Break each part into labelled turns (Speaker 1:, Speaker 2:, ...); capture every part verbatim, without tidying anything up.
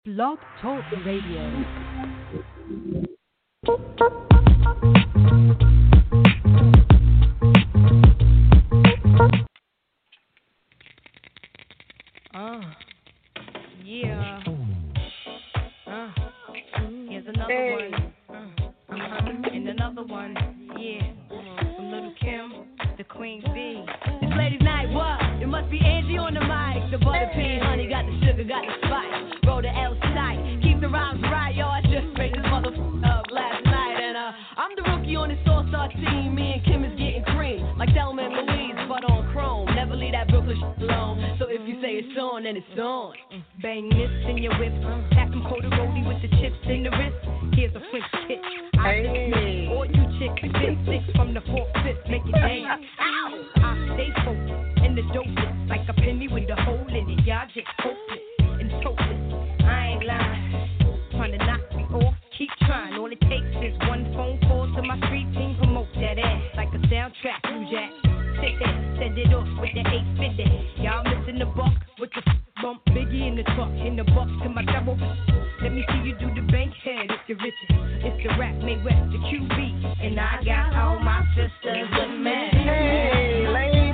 Speaker 1: Blog Talk Radio.
Speaker 2: Uh, yeah. Uh, here's another
Speaker 3: Hey.
Speaker 2: one. Uh, uh-huh. And another one. Yeah. From Little Kim, the Queen Bee. It's ladies' night, what? It must be Angie on the mic. The butter peas, honey, got the sugar, got the spice. Roll the L side. Keep the rhymes right, yo. I just made this motherfucker up last night. And uh, I'm the rookie on this all-star team. Me and Kim is getting cream. Like Thelma and Louise, but on chrome. Never leave that Brooklyn shit alone. So if you say it's on, then it's on. Bang this in your whip. Pack them Cody with the chips in the wrist. Here's a French tip. I
Speaker 3: Hey.
Speaker 2: or you chicks, big six from the fourth, fifth, make it dance. Ow! I stay focused in the dopest, like a penny with a hole in it. Y'all just hopeless and hopeless. I ain't lying, trying to knock me off. Keep trying. All it takes is one phone call to my street team. Promote that ass like a soundtrack. You jack, sit there, send it off with the eight fifty. Y'all missing the buck with the bump. Biggie in the truck, in the buck to my double. Let me see you do the bank head if you're rich. It's the rap made west, the Q B. And I got all my sisters with me.
Speaker 3: Hey, lady.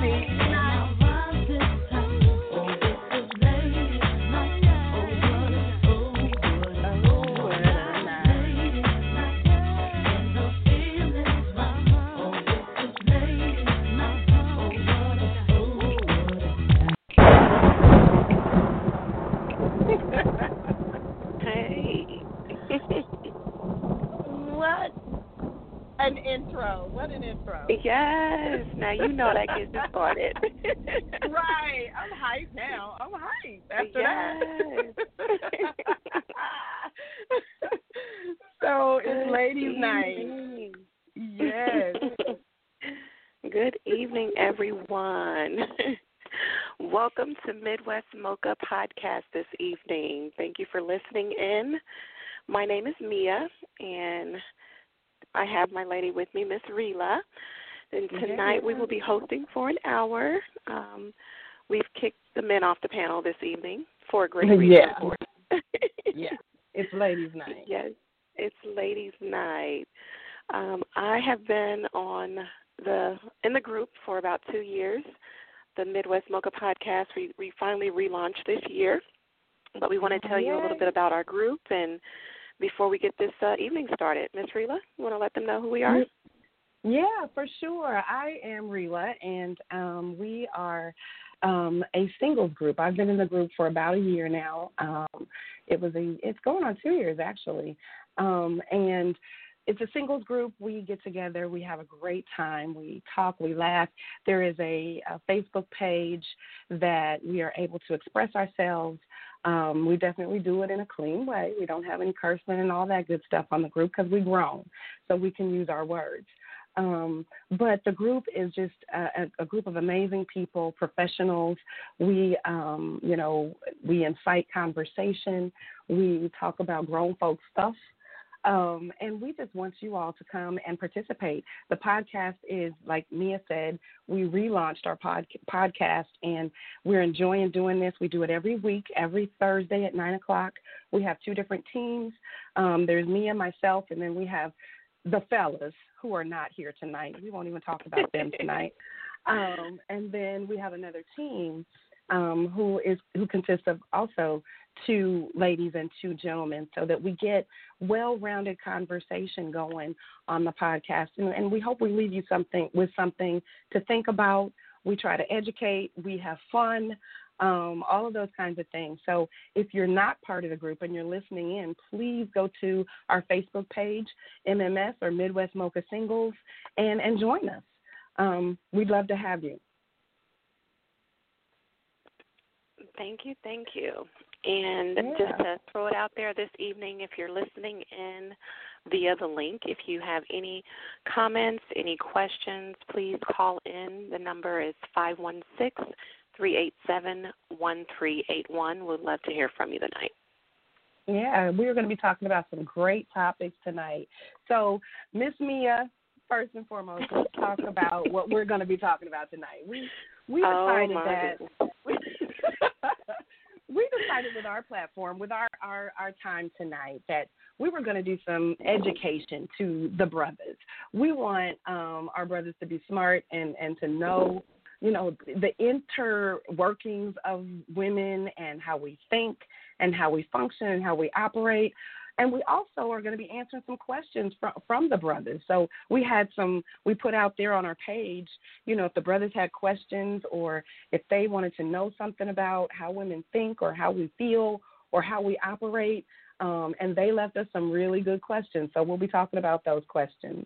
Speaker 4: Hey.
Speaker 3: What an intro. What an intro.
Speaker 4: Yes. Now you know that gets you started.
Speaker 3: Right. I'm hyped now. I'm hyped after
Speaker 4: Yes.
Speaker 3: that. So it's
Speaker 4: Good
Speaker 3: ladies' night.
Speaker 4: evening.
Speaker 3: Yes.
Speaker 4: Good evening, everyone. Welcome to Midwest Mocha Podcast this evening. Thank you for listening in. My name is Mia, and I have my lady with me, Miss Rila. And tonight we will be hosting for an hour. Um, we've kicked the men off the panel this evening for a great reason,
Speaker 3: Yeah.
Speaker 4: of course.
Speaker 3: Yeah. It's ladies' night.
Speaker 4: Yes, it's ladies' night. Um, I have been on the in the group for about two years. The Midwest Mocha Podcast, we, we finally relaunched this year, but we want to tell you a little bit about our group. And before we get this uh, evening started, Miss Rila, you want to let them know who we are?
Speaker 3: Yeah, for sure. I am Rila, and um, we are um, a singles group. I've been in the group for about a year now. Um, it was a, it's going on two years actually, um, and it's a singles group. We get together. We have a great time. We talk. We laugh. There is a, a Facebook page that we are able to express ourselves. Um, we definitely do it in a clean way. We don't have any cursing and all that good stuff on the group because we've grown, so we can use our words. Um, but the group is just a, a group of amazing people, professionals. We, um, you know, we incite conversation. We talk about grown folk stuff. Um, and we just want you all to come and participate. The podcast is, like Mia said, we relaunched our pod, podcast, and we're enjoying doing this. We do it every week, every Thursday at nine o'clock. We have two different teams. Um, there's Mia, myself, and then we have the fellas who are not here tonight. We won't even talk about them tonight. Um, and then we have another team um, who is who consists of also two ladies and two gentlemen, so that we get well-rounded conversation going on the podcast. And, and we hope we leave you something with something to think about. We try to educate. We have fun, um, all of those kinds of things. So if you're not part of the group and you're listening in, please go to our Facebook page, M M S or Midwest Mocha Singles, and, and join us. Um, we'd love to have you.
Speaker 4: Thank you, thank you. And
Speaker 3: Yeah.
Speaker 4: just to throw it out there this evening, if you're listening in via the link, if you have any comments, any questions, please call in. The number is five one six, three eight seven, one three eight one. We'd love to hear from you tonight.
Speaker 3: Yeah, we're going to be talking about some great topics tonight. So, Miss Mia, first and foremost, let's talk about what we're going to be talking about tonight. We we
Speaker 4: Oh,
Speaker 3: decided
Speaker 4: my
Speaker 3: that we decided with our platform, with our, our, our time tonight, that we were going to do some education to the brothers. We want um, our brothers to be smart and, and to know, you know, the interworkings of women and how we think and how we function and how we operate. And we also are going to be answering some questions from, from the brothers. So we had some, we put out there on our page, you know, if the brothers had questions or if they wanted to know something about how women think or how we feel or how we operate. Um, and they left us some really good questions. So we'll be talking about those questions.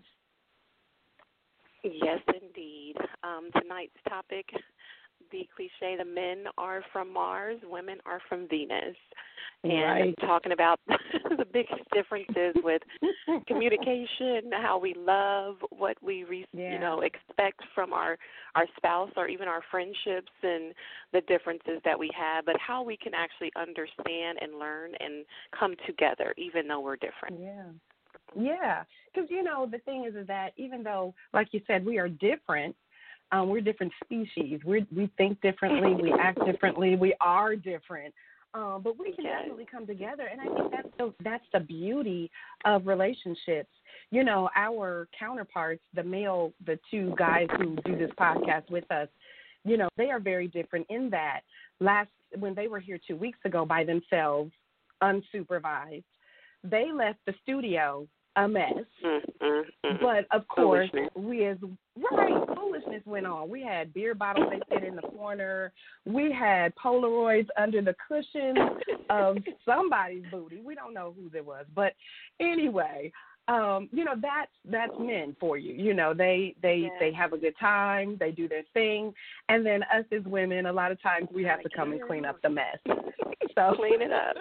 Speaker 4: Yes, indeed. Um, tonight's topic, the cliche, the men are from Mars, women are from Venus. And
Speaker 3: right.
Speaker 4: talking about the biggest differences with communication, how we love, what we re-
Speaker 3: yeah.
Speaker 4: you know expect from our, our spouse or even our friendships and the differences that we have, but how we can actually understand and learn and come together even though we're different.
Speaker 3: Yeah. Yeah, because, you know, the thing is, is that even though, like you said, we are different, um, we're different species. We we think differently. We act differently. We are different. Um, but we can
Speaker 4: yes.
Speaker 3: definitely come together, and I think that's the, that's the beauty of relationships. You know, our counterparts, the male, the two guys who do this podcast with us, you know, they are very different in that last when they were here two weeks ago by themselves, unsupervised, they left the studio a mess.
Speaker 4: Mm, mm, mm.
Speaker 3: But, of course,
Speaker 4: foolishness.
Speaker 3: we as, right, foolishness went on. We had beer bottles they fit in the corner. We had Polaroids under the cushions of somebody's booty. We don't know whose it was. But anyway, um, you know, that's that's men for you. You know, they, they,
Speaker 4: yes.
Speaker 3: they have a good time. They do their thing. And then us as women, a lot of times we have to come and clean up the mess. So
Speaker 4: Clean it up.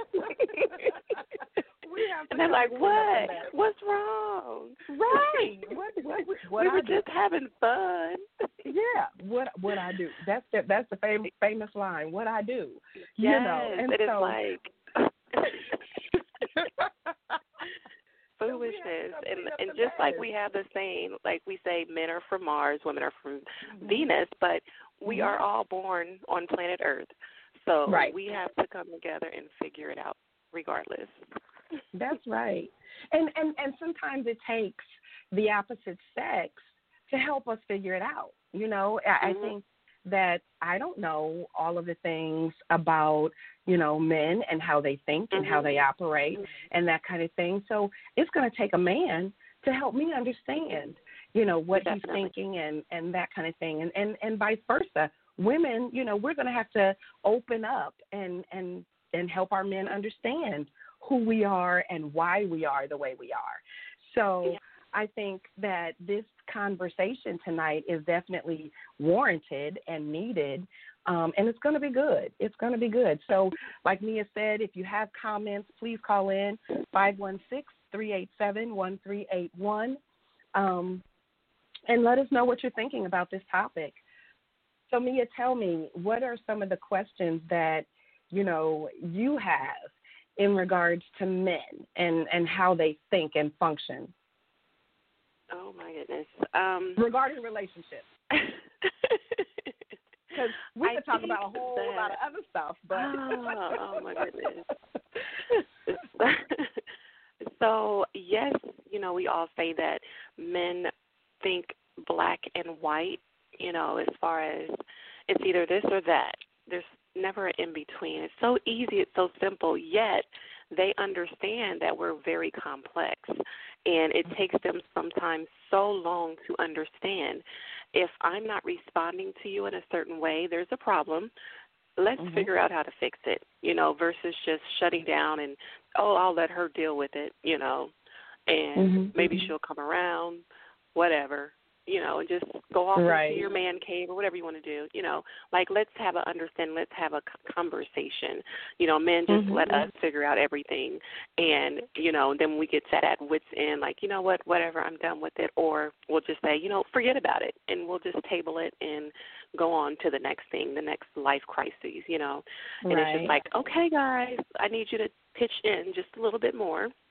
Speaker 4: And they're like, what? What's wrong?
Speaker 3: Right. What, what, what
Speaker 4: we
Speaker 3: I
Speaker 4: were
Speaker 3: do.
Speaker 4: just having fun.
Speaker 3: Yeah. What what I do. That's the that's the famous famous line. What I do.
Speaker 4: Yes,
Speaker 3: You know. And
Speaker 4: it
Speaker 3: so,
Speaker 4: is like foolishness. And and just like we have the saying, like we say, men are from Mars, women are from mm-hmm. Venus, but we mm-hmm. are all born on planet Earth. So
Speaker 3: right.
Speaker 4: we have to come together and figure it out regardless.
Speaker 3: That's right. And, and and sometimes it takes the opposite sex to help us figure it out. You know, I, mm-hmm. I think that I don't know all of the things about, you know, men and how they think and mm-hmm. how they operate mm-hmm. and that kind of thing. So it's going to take a man to help me understand, you know, what
Speaker 4: Definitely.
Speaker 3: he's thinking and, and that kind of thing. And, and, and vice versa. Women, you know, we're going to have to open up and, and, and help our men understand who we are and why we are the way we are. So yeah. I think that this conversation tonight is definitely warranted and needed, um, and it's going to be good. It's going to be good. So like Mia said, if you have comments, please call in five one six, three eight seven, one three eight one um, and let us know what you're thinking about this topic. So Mia, tell me, what are some of the questions that, you know, you have in regards to men and, and how they think and function?
Speaker 4: Oh, my goodness. Um,
Speaker 3: Regarding relationships. Because we
Speaker 4: I
Speaker 3: could talk about a whole
Speaker 4: that,
Speaker 3: lot of other stuff. But
Speaker 4: oh, oh, my goodness. So, yes, you know, we all say that men think black and white, you know, as far as it's either this or that. There's never an in-between. It's so easy. It's so simple, yet they understand that we're very complex, and it takes them sometimes so long to understand. If I'm not responding to you in a certain way, there's a problem. Let's mm-hmm. figure out how to fix it, you know, versus just shutting down and, oh, I'll let her deal with it, you know, and mm-hmm. maybe she'll come around, whatever. You know, and just go off
Speaker 3: right.
Speaker 4: into your man cave or whatever you want to do. You know, like let's have a understand, let's have a conversation. You know, men just
Speaker 3: mm-hmm.
Speaker 4: let us figure out everything, and you know, then we get set at wits end, like you know what, whatever, I'm done with it, or we'll just say, you know, forget about it, and we'll just table it and go on to the next thing, the next life crises. You know, and
Speaker 3: right.
Speaker 4: it's just like, okay, guys, I need you to pitch in just a little bit more.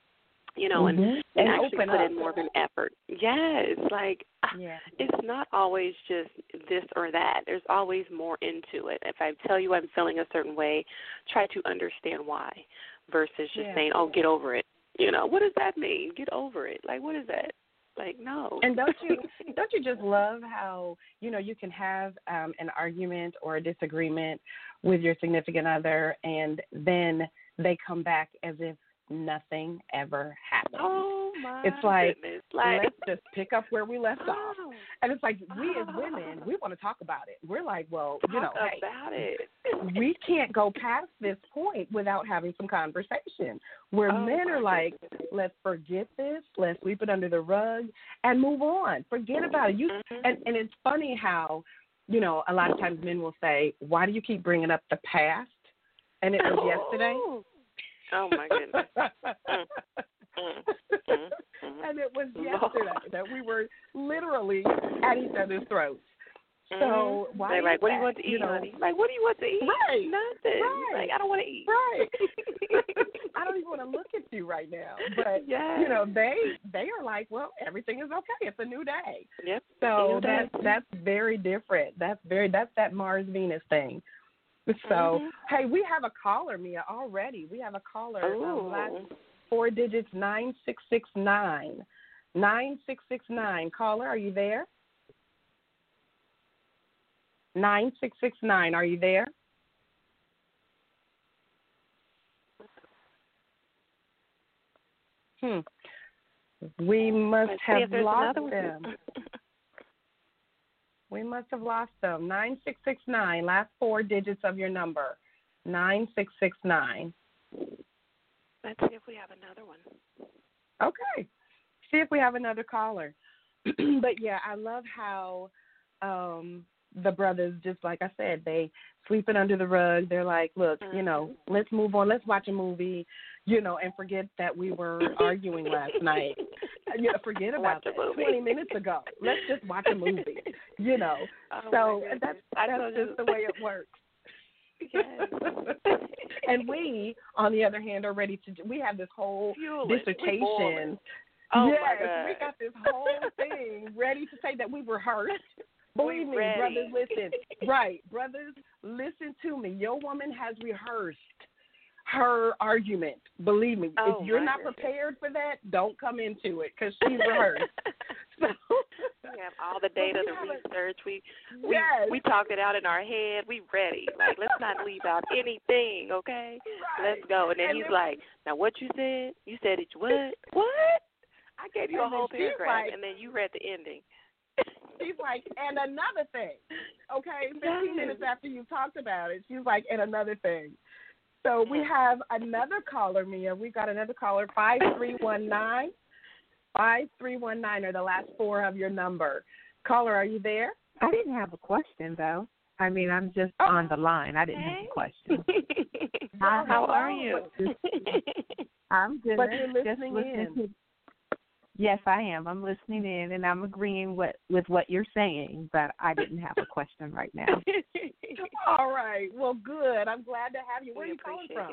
Speaker 4: you know,
Speaker 3: mm-hmm.
Speaker 4: and,
Speaker 3: and
Speaker 4: and actually
Speaker 3: open
Speaker 4: put
Speaker 3: up.
Speaker 4: in more of an effort. Yes, like
Speaker 3: yeah.
Speaker 4: it's not always just this or that. There's always more into it. If I tell you I'm feeling a certain way, try to understand why versus just
Speaker 3: yeah.
Speaker 4: saying, oh, get over it. You know, what does that mean? Get over it. Like, what is that? Like, no.
Speaker 3: And don't you don't you just love how, you know, you can have um, an argument or a disagreement with your significant other, and then they come back as if nothing ever happened.
Speaker 4: Oh, my
Speaker 3: It's like,
Speaker 4: goodness. Like,
Speaker 3: let's just pick up where we left
Speaker 4: oh,
Speaker 3: off. And it's like, we as women, we want to talk about it. We're like, well,
Speaker 4: talk
Speaker 3: you know,
Speaker 4: about
Speaker 3: hey,
Speaker 4: it.
Speaker 3: we can't go past this point without having some conversation. Where
Speaker 4: oh,
Speaker 3: men are like,
Speaker 4: goodness.
Speaker 3: let's forget this, let's sweep it under the rug and move on. Forget about it. You
Speaker 4: mm-hmm.
Speaker 3: and, and it's funny how, you know, a lot of times men will say, why do you keep bringing up the past? And it was yesterday.
Speaker 4: Oh, my goodness. mm, mm, mm, mm.
Speaker 3: And it was yesterday that we were literally at each other's throats. So
Speaker 4: mm-hmm.
Speaker 3: why?
Speaker 4: They're like, what do you want to eat,
Speaker 3: you know,
Speaker 4: honey? Like, what do you want to eat?
Speaker 3: Right.
Speaker 4: Nothing.
Speaker 3: Right.
Speaker 4: Like, I don't want to eat.
Speaker 3: Right. I don't even want to look at you right now. But
Speaker 4: yes.
Speaker 3: you know, they they are like, well, everything is okay. It's a new day.
Speaker 4: Yep.
Speaker 3: So
Speaker 4: new
Speaker 3: that's
Speaker 4: day.
Speaker 3: that's very different. That's very that's that Mars Venus thing. So
Speaker 4: mm-hmm.
Speaker 3: hey, we have a caller, Mia, already. We have a caller. Um, last
Speaker 4: Ooh.
Speaker 3: four digits nine six six nine. Nine six six nine. Caller, are you there? Nine six six nine. Are you there? Hmm. We must
Speaker 4: Let's see
Speaker 3: have
Speaker 4: if there's
Speaker 3: lost
Speaker 4: another
Speaker 3: them.
Speaker 4: one.
Speaker 3: We must have lost them. Nine six six nine. Last four digits of your number. Nine six six nine.
Speaker 4: Let's see if we have another one.
Speaker 3: Okay. See if we have another caller. But yeah, I love how um, the brothers, just like I said, they sweep it under the rug. They're like, look,
Speaker 4: mm-hmm.
Speaker 3: you know, let's move on. Let's watch a movie, you know, and forget that we were arguing last night. You know, forget about that twenty minutes ago. Let's just watch a movie, you know.
Speaker 4: Oh,
Speaker 3: so that's, that's just the way it works.
Speaker 4: Yes.
Speaker 3: And we, on the other hand, are ready to, we have this whole
Speaker 4: Fuel
Speaker 3: dissertation.
Speaker 4: Oh,
Speaker 3: yes,
Speaker 4: my God.
Speaker 3: we got this whole thing ready to say that we rehearsed. Believe
Speaker 4: we
Speaker 3: me,
Speaker 4: ready.
Speaker 3: brothers, listen. Right, brothers, listen to me. Your woman has rehearsed her argument. Believe me,
Speaker 4: oh,
Speaker 3: if you're not
Speaker 4: goodness.
Speaker 3: prepared for that, don't come into it because she's rehearsed. So,
Speaker 4: we have all the data, the research. We we
Speaker 3: yes.
Speaker 4: we talked it out in our head. We ready. Like, let's not leave out anything, okay?
Speaker 3: Right.
Speaker 4: Let's go. And then
Speaker 3: and
Speaker 4: he's
Speaker 3: then,
Speaker 4: like, now what you said? You said it. What? What? I gave you a whole paragraph,
Speaker 3: like,
Speaker 4: and then you read the ending.
Speaker 3: She's like, and another thing. Okay, fifteen
Speaker 4: yes.
Speaker 3: minutes after you talked about it, she's like, and another thing. So we have another caller, Mia. We've got another caller, five three one nine. five three one nine are the last four of your number. Caller, are you there?
Speaker 5: I didn't have a question, though. I mean, I'm just
Speaker 3: oh.
Speaker 5: on the line. I didn't have a question.
Speaker 4: How, how are you?
Speaker 5: I'm good.
Speaker 3: But you're listening,
Speaker 5: just listening
Speaker 3: in.
Speaker 5: To, yes, I am. I'm listening in, and I'm agreeing with, with what you're saying, but I didn't have a question right now.
Speaker 3: All right. Well, good. I'm glad to have you. Where
Speaker 4: we
Speaker 3: are you calling from?
Speaker 4: You.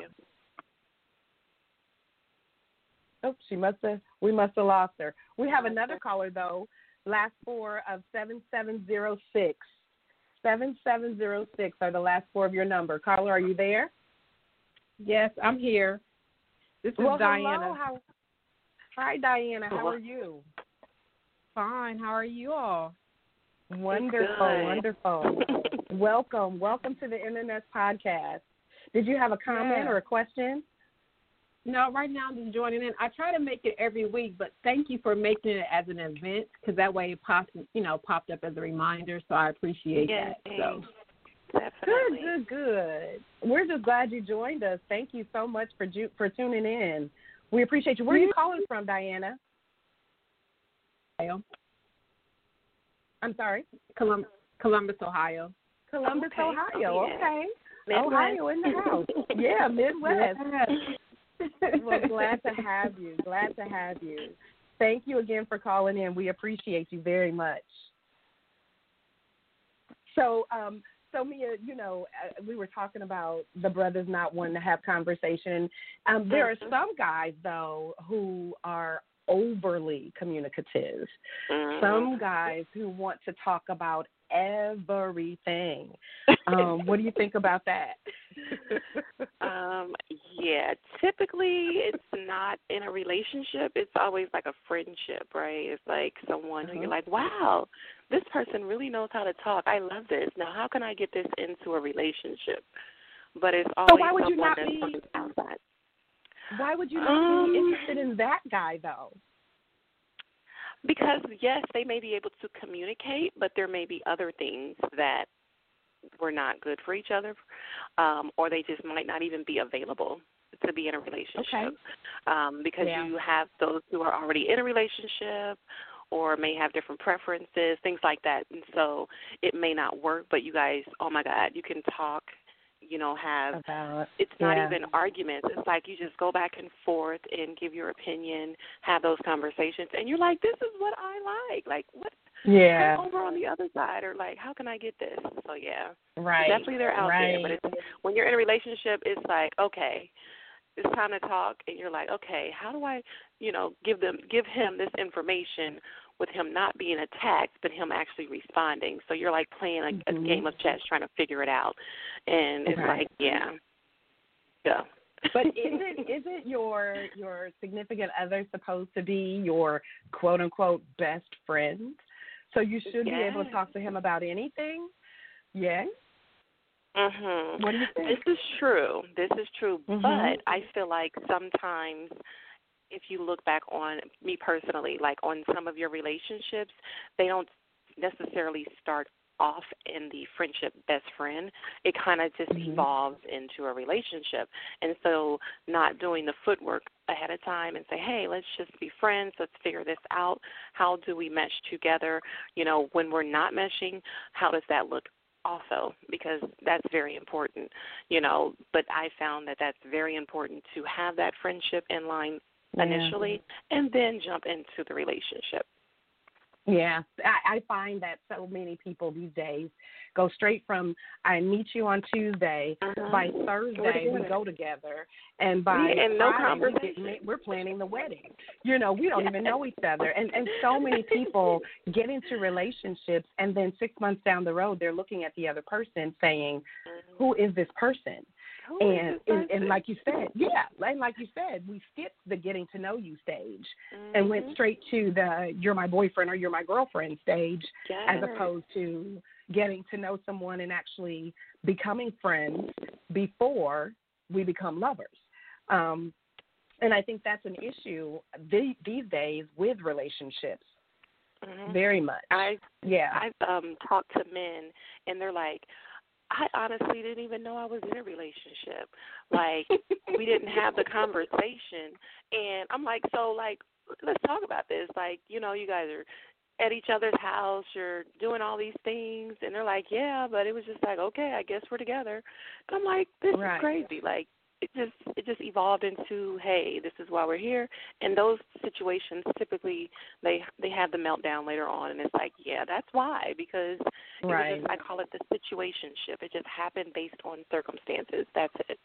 Speaker 3: Oh, she must have. We must have lost her. We have another caller though. Last four of seven seven zero six. Seven seven zero six are the last four of your number. Caller, are you there?
Speaker 6: Yes, I'm here. This is
Speaker 3: well,
Speaker 6: Diana.
Speaker 3: Hello. How, hi, Diana. How are you?
Speaker 6: Fine. How are you all?
Speaker 3: Wonderful,
Speaker 4: Good.
Speaker 3: wonderful. Welcome, welcome to the Internet Podcast. Did you have a comment
Speaker 6: Yeah.
Speaker 3: or a question?
Speaker 6: No, right now I'm just joining in. I try to make it every week, but thank you for making it as an event because that way it popped, you know, popped up as a reminder. So I appreciate
Speaker 4: yes,
Speaker 6: that. So.
Speaker 4: Definitely.
Speaker 3: Good, good, good. We're just glad you joined us. Thank you so much for ju- for tuning in. We appreciate you. Where are you calling from, Diana?
Speaker 6: Ohio.
Speaker 3: I'm sorry?
Speaker 6: Colum- Columbus, Ohio.
Speaker 3: Columbus,
Speaker 4: Okay.
Speaker 3: Ohio.
Speaker 4: Oh, yeah.
Speaker 3: Okay.
Speaker 4: Midwest.
Speaker 3: Ohio in the house. Yeah, Midwest.
Speaker 6: Yes.
Speaker 3: Well, glad to have you. Glad to have you. Thank you again for calling in. We appreciate you very much. So, um, so Mia, you know, uh, we were talking about the brothers not wanting to have conversation. Um, there
Speaker 4: mm-hmm.
Speaker 3: are some guys though who are overly communicative.
Speaker 4: Mm-hmm.
Speaker 3: Some guys who want to talk about everything. Um, what do you think about that?
Speaker 4: um, yeah, typically it's not in a relationship. It's always like a friendship, right? It's like someone
Speaker 3: uh-huh.
Speaker 4: who you're like, wow, this person really knows how to talk. I love this. Now, how can I get this into a relationship? But it's always
Speaker 3: so why would you
Speaker 4: someone
Speaker 3: not
Speaker 4: that's
Speaker 3: be,
Speaker 4: from the outside.
Speaker 3: Why would you not
Speaker 4: um,
Speaker 3: be interested in that guy, though?
Speaker 4: Because, yes, they may be able to communicate, but there may be other things that were not good for each other, um, or they just might not even be available to be in a relationship.
Speaker 3: Okay.
Speaker 4: Um, because
Speaker 3: yeah.
Speaker 4: you have those who are already in a relationship or may have different preferences, things like that. And so it may not work, but you guys, oh, my God, you can talk, you know, have,
Speaker 3: About,
Speaker 4: it's not
Speaker 3: yeah.
Speaker 4: even arguments. It's like you just go back and forth and give your opinion, have those conversations, and you're like, this is what I like. Like, what?
Speaker 3: Yeah.
Speaker 4: I'm over on the other side, or like, how can I get this? So, yeah.
Speaker 3: Right.
Speaker 4: Definitely they're out
Speaker 3: right.
Speaker 4: there, but it's, when you're in a relationship, it's like, okay, it's time to talk, and you're like, okay, how do I, you know, give them, give him this information with him not being attacked, but him actually responding. So you're like playing a,
Speaker 3: mm-hmm.
Speaker 4: a game of chess, trying to figure it out, and it's
Speaker 3: right.
Speaker 4: like, yeah, yeah.
Speaker 3: But is it is it your your significant other supposed to be your quote unquote best friend? So you should
Speaker 4: yes.
Speaker 3: be able to talk to him about anything. Yes.
Speaker 4: Mhm.
Speaker 3: What do you think?
Speaker 4: This is true. This is true.
Speaker 3: Mm-hmm.
Speaker 4: But I feel like sometimes, if you look back on me personally, like on some of your relationships, they don't necessarily start off in the friendship best friend. It kind of just
Speaker 3: mm-hmm.
Speaker 4: evolves into a relationship. And so not doing the footwork ahead of time and say, hey, let's just be friends. Let's figure this out. How do we mesh together? You know, when we're not meshing, how does that look? Also, because that's very important, you know, but I found that that's very important to have that friendship in line
Speaker 3: yeah.
Speaker 4: initially and then jump into the relationship.
Speaker 3: Yeah, I, I find that so many people these days go straight from I meet you on Tuesday, uh-huh. by Thursday we go together, and by
Speaker 4: yeah, and
Speaker 3: Friday
Speaker 4: no conversation.
Speaker 3: we get, we're planning the wedding. You know, we don't
Speaker 4: yes.
Speaker 3: even know each other, and and so many people get into relationships, and then six months down the road they're looking at the other person saying, who is this person?
Speaker 4: Who
Speaker 3: And,
Speaker 4: is this
Speaker 3: and and like you said, yeah, and like you said, we skipped the getting to know you stage
Speaker 4: mm-hmm.
Speaker 3: and went straight to the you're my boyfriend or you're my girlfriend stage,
Speaker 4: yes.
Speaker 3: as opposed to getting to know someone and actually becoming friends before we become lovers. Um, and I think that's an issue the, these days with relationships,
Speaker 4: mm-hmm.
Speaker 3: very much.
Speaker 4: I
Speaker 3: yeah,
Speaker 4: I've um, talked to men, and they're like, I honestly didn't even know I was in a relationship. Like, we didn't have the conversation. And I'm like, so, like, let's talk about this. Like, you know, you guys are at each other's house. You're doing all these things. And they're like, yeah, but it was just like, okay, I guess we're together. And I'm like, this
Speaker 3: right.
Speaker 4: is crazy. Like, it just it just evolved into, hey, this is why we're here. And those situations, typically, they they have the meltdown later on, and it's like, yeah, that's why, because it
Speaker 3: right.
Speaker 4: was just, I call it the situationship. It just happened based on circumstances. That's it.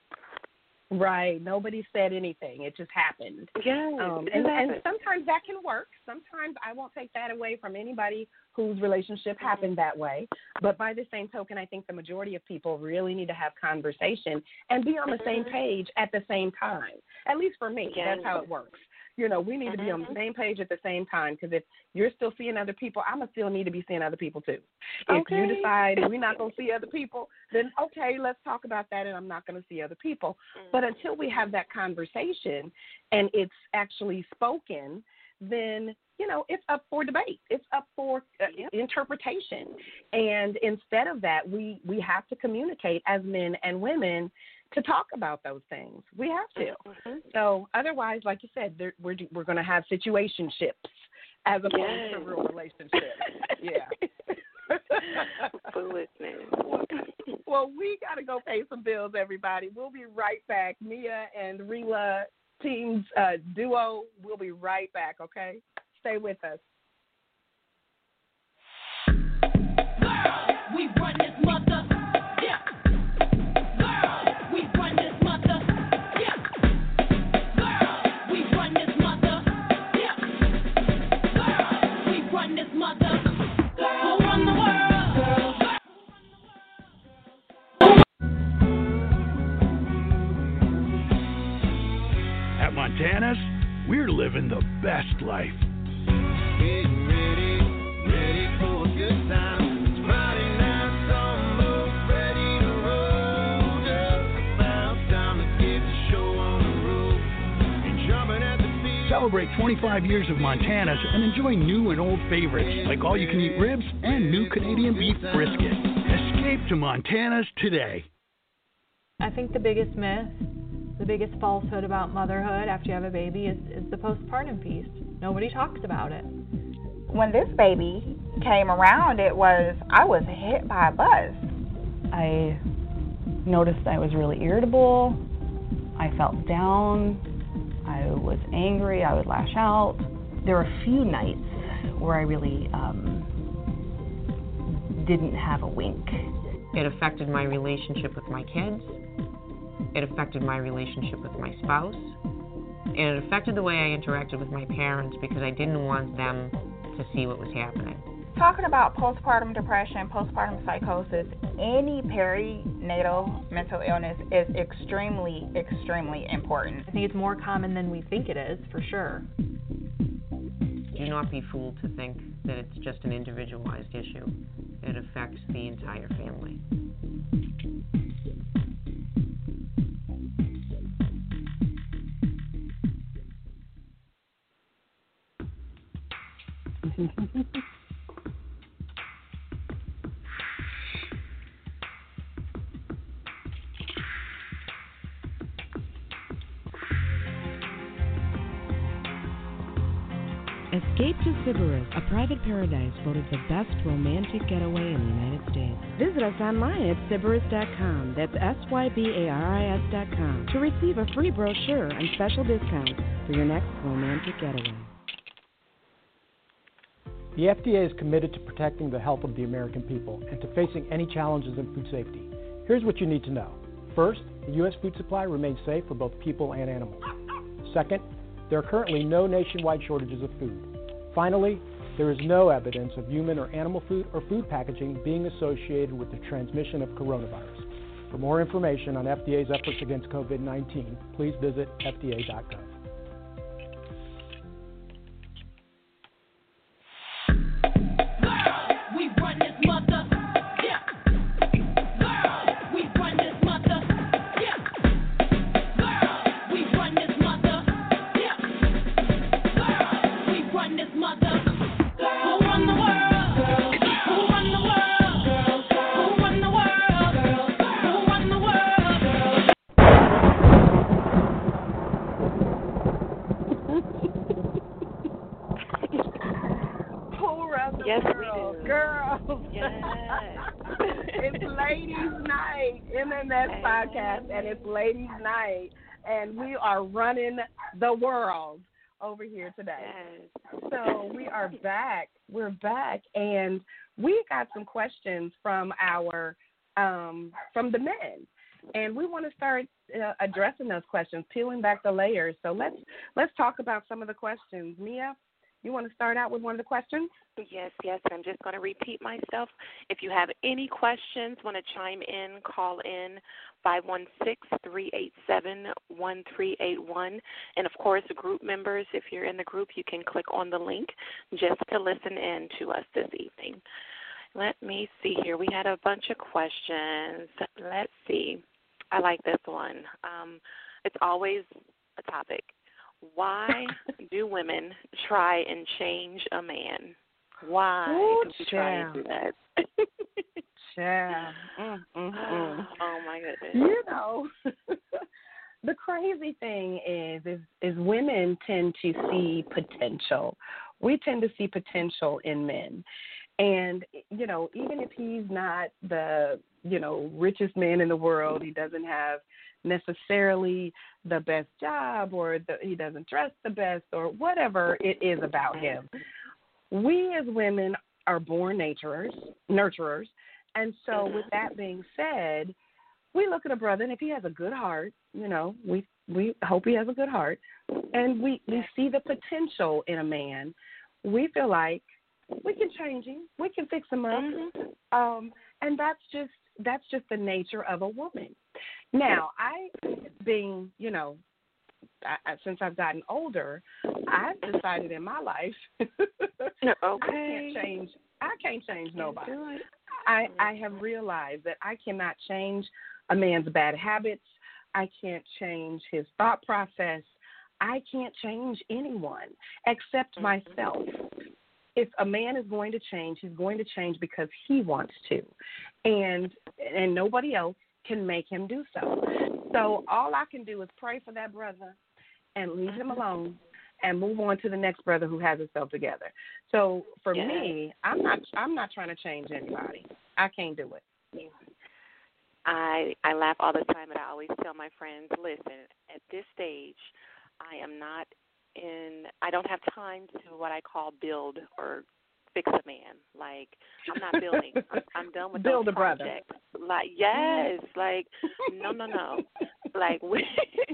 Speaker 3: Right. Nobody said anything. It just happened.
Speaker 4: Yes,
Speaker 3: um,
Speaker 4: it
Speaker 3: and, and
Speaker 4: happened.
Speaker 3: sometimes that can work. Sometimes I won't take that away from anybody whose relationship mm-hmm. happened that way. But by the same token, I think the majority of people really need to have conversation and be on the mm-hmm. same page at the same time. At least for me,
Speaker 4: yes.
Speaker 3: that's how it works. You know, we need mm-hmm. to be on the same page at the same time, because if you're still seeing other people, I'm going to still need to be seeing other people too.
Speaker 4: Okay.
Speaker 3: If you decide we're not going to see other people, then okay, let's talk about that, and I'm not going to see other people. Mm-hmm. But until we have that conversation and it's actually spoken, then, you know, it's up for debate. It's up for uh, yep. interpretation. And instead of that, we, we have to communicate as men and women to talk about those things. We have to.
Speaker 4: Mm-hmm.
Speaker 3: So otherwise, like you said, we're we're going to have situationships as opposed
Speaker 4: yes.
Speaker 3: to real relationships. Yeah.
Speaker 4: Foolishness.
Speaker 3: Well, we got to go pay some bills, everybody. We'll be right back. Mia and Rila Teams uh, duo, we'll be right back, okay? Stay with us.
Speaker 2: Girl, we run this mother.
Speaker 7: we're living the best life.
Speaker 8: Getting ready, ready for a good time. It's Friday night, summer, ready to roll. Just about time to get the show on the road. And jumping at the beat.
Speaker 7: Celebrate twenty-five years of Montana's and enjoy new and old favorites like all-you-can-eat ribs and new Canadian beef brisket. Escape to Montana's today.
Speaker 9: I think the biggest myth, the biggest falsehood about motherhood after you have a baby is, is the postpartum piece. Nobody talks about it.
Speaker 10: When this baby came around, it was, I was hit by a buzz.
Speaker 11: I noticed I was really irritable. I felt down. I was angry. I would lash out. There were a few nights where I really um, didn't have a wink.
Speaker 12: It affected my relationship with my kids. It affected my relationship with my spouse. And it affected the way I interacted with my parents because I didn't want them to see what was happening.
Speaker 10: Talking about postpartum depression, postpartum psychosis, any perinatal mental illness is extremely, extremely important.
Speaker 9: I think it's more common than we think it is, for sure.
Speaker 12: Do not be fooled to think that it's just an individualized issue. It affects the entire family.
Speaker 1: Escape to Sybaris, a private paradise voted the best romantic getaway in the United States. Visit us online at sybaris dot com. That's S Y B A R I S dot com to receive a free brochure and special discounts for your next romantic getaway.
Speaker 13: The F D A is committed to protecting the health of the American people and to facing any challenges in food safety. Here's what you need to know. First, the U S food supply remains safe for both people and animals. Second, there are currently no nationwide shortages of food. Finally, there is no evidence of human or animal food or food packaging being associated with the transmission of coronavirus. For more information on F D A's efforts against COVID nineteen, please visit F D A dot gov.
Speaker 4: Yes,
Speaker 3: girl,
Speaker 4: we do.
Speaker 3: Girl.
Speaker 4: Yes.
Speaker 3: It's Ladies Night, M M S podcast, and it's Ladies Night, and we are running the world over here today.
Speaker 4: Yes.
Speaker 3: So we are back. We're back, and we got some questions from our um, from the men, and we want to start uh, addressing those questions, peeling back the layers. So let's let's talk about some of the questions. Mia, you want to start out with one of the questions?
Speaker 4: Yes, yes. I'm just going to repeat myself. If you have any questions, want to chime in, call in five one six, three eight seven, one three eight one. And, of course, group members, if you're in the group, you can click on the link just to listen in to us this evening. Let me see here. We had a bunch of questions. Let's see. I like this one. Um, it's always a topic. Why do women try and change a man? Why
Speaker 3: Ooh,
Speaker 4: do we try and do that?
Speaker 3: Yeah. Mm, mm, mm.
Speaker 4: Oh, my goodness.
Speaker 3: You know, the crazy thing is, is, is women tend to see potential. We tend to see potential in men. And, you know, even if he's not the, you know, richest man in the world, he doesn't have necessarily the best job, or the, he doesn't dress the best, or whatever it is about him. We as women are born naturers, nurturers. And so with that being said, we look at a brother, and if he has a good heart, you know, we we hope he has a good heart, and we, we see the potential in a man, we feel like we can change him, we can fix him up. Mm-hmm. Um, and that's just that's just the nature of a woman. Now, I, being, you know, I, I, since I've gotten older, I've decided in my life
Speaker 4: okay.
Speaker 3: I can't change. I can't change nobody. I, I have realized that I cannot change a man's bad habits. I can't change his thought process. I can't change anyone except myself. If a man is going to change, he's going to change because he wants to, and and nobody else can make him do so. So all I can do is pray for that brother and leave him alone and move on to the next brother who has himself together. So for
Speaker 4: yes.
Speaker 3: me, I'm not I'm not trying to change anybody. I can't do it.
Speaker 4: I I laugh all the time, and I always tell my friends, listen, at this stage, I am not in, I don't have time to what I call build or fix a man. Like, I'm not building. I'm, I'm done with
Speaker 3: build
Speaker 4: those
Speaker 3: a brother.
Speaker 4: projects. Like, yes, like, no, no, no. Like, we,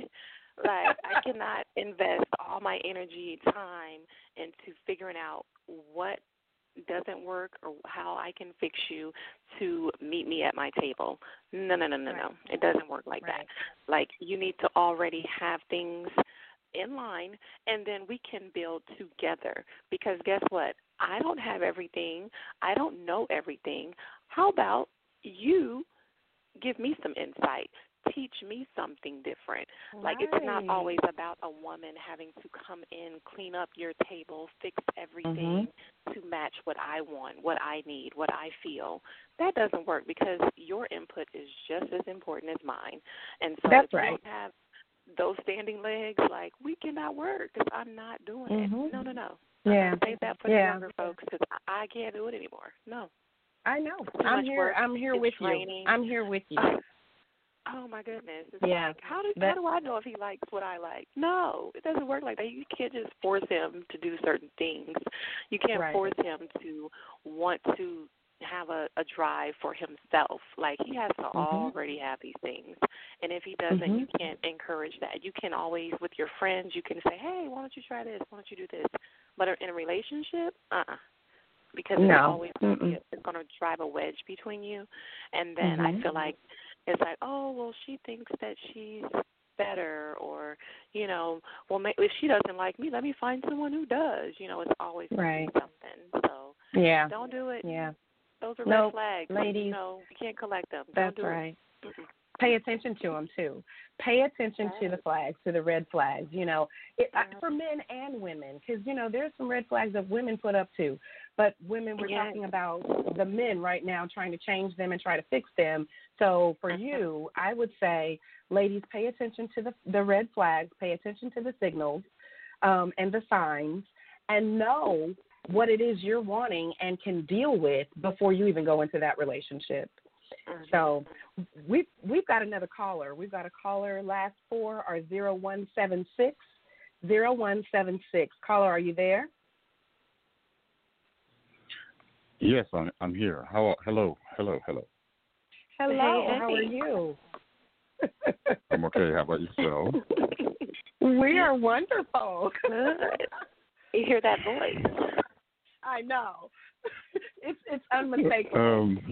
Speaker 4: like, I cannot invest all my energy, time into figuring out what doesn't work or how I can fix you to meet me at my table. No, no, no, no,
Speaker 3: right.
Speaker 4: no. It doesn't work like
Speaker 3: right.
Speaker 4: that. Like, you need to already have things in line, and then we can build together. Because guess what? I don't have everything. I don't know everything. How about you give me some insight? Teach me something different.
Speaker 3: Right.
Speaker 4: Like, it's not always about a woman having to come in, clean up your table, fix everything
Speaker 3: mm-hmm.
Speaker 4: to match what I want, what I need, what I feel. That doesn't work because your input is just as important as mine. And so
Speaker 3: That's
Speaker 4: if you
Speaker 3: right.
Speaker 4: don't have those standing legs, like, we cannot work because I'm not doing
Speaker 3: mm-hmm.
Speaker 4: it. No, no, no.
Speaker 3: Yeah.
Speaker 4: Save that for
Speaker 3: yeah.
Speaker 4: the younger folks because I can't do it anymore. No.
Speaker 3: I know.
Speaker 4: Too
Speaker 3: I'm
Speaker 4: much
Speaker 3: here.
Speaker 4: work.
Speaker 3: I'm here
Speaker 4: It's
Speaker 3: with
Speaker 4: draining.
Speaker 3: you. I'm here with you.
Speaker 4: Oh, oh my goodness. It's
Speaker 3: yeah.
Speaker 4: like, how do,
Speaker 3: that,
Speaker 4: how do I know if he likes what I like? No, it doesn't work like that. You can't just force him to do certain things. You can't
Speaker 3: right.
Speaker 4: force him to want to have a, a drive for himself. Like, he has to
Speaker 3: mm-hmm.
Speaker 4: already have these things. And if he doesn't,
Speaker 3: mm-hmm.
Speaker 4: you can't encourage that. You can always, with your friends, you can say, hey, why don't you try this? Why don't you do this? But in a relationship, uh-uh. Because
Speaker 3: no.
Speaker 4: it's always going to, be, it's going to drive a wedge between you. And then
Speaker 3: mm-hmm.
Speaker 4: I feel like it's like, oh, well, she thinks that she's better, or, you know, well, if she doesn't like me, let me find someone who does. You know, it's always
Speaker 3: right.
Speaker 4: something. So
Speaker 3: yeah.
Speaker 4: don't do it.
Speaker 3: Yeah.
Speaker 4: Those are
Speaker 3: nope.
Speaker 4: red flags.
Speaker 3: Ladies.
Speaker 4: You know, you can't collect them.
Speaker 3: That's
Speaker 4: don't do
Speaker 3: right.
Speaker 4: It.
Speaker 3: Pay attention to them, too. Pay attention
Speaker 4: right.
Speaker 3: to the flags, to the red flags, you know, it, uh, for men and women, because, you know, there's some red flags that women put up, too. But women, we're
Speaker 4: yes.
Speaker 3: talking about the men right now trying to change them and try to fix them. So for you, I would say, ladies, pay attention to the, the red flags, pay attention to the signals um, and the signs, and know what it is you're wanting and can deal with before you even go into that relationship. So we've, we've got another caller. We've got a caller. Last four are zero one seven six. zero one seven six. Caller, are you there?
Speaker 14: Yes, I'm, I'm here. How, hello, hello, hello.
Speaker 3: Hello,
Speaker 4: hey,
Speaker 3: how
Speaker 4: hey.
Speaker 3: are you?
Speaker 14: I'm okay. How about yourself?
Speaker 3: We are wonderful.
Speaker 4: Good. You hear that voice?
Speaker 3: I know. It's it's unmistakable.
Speaker 14: Um,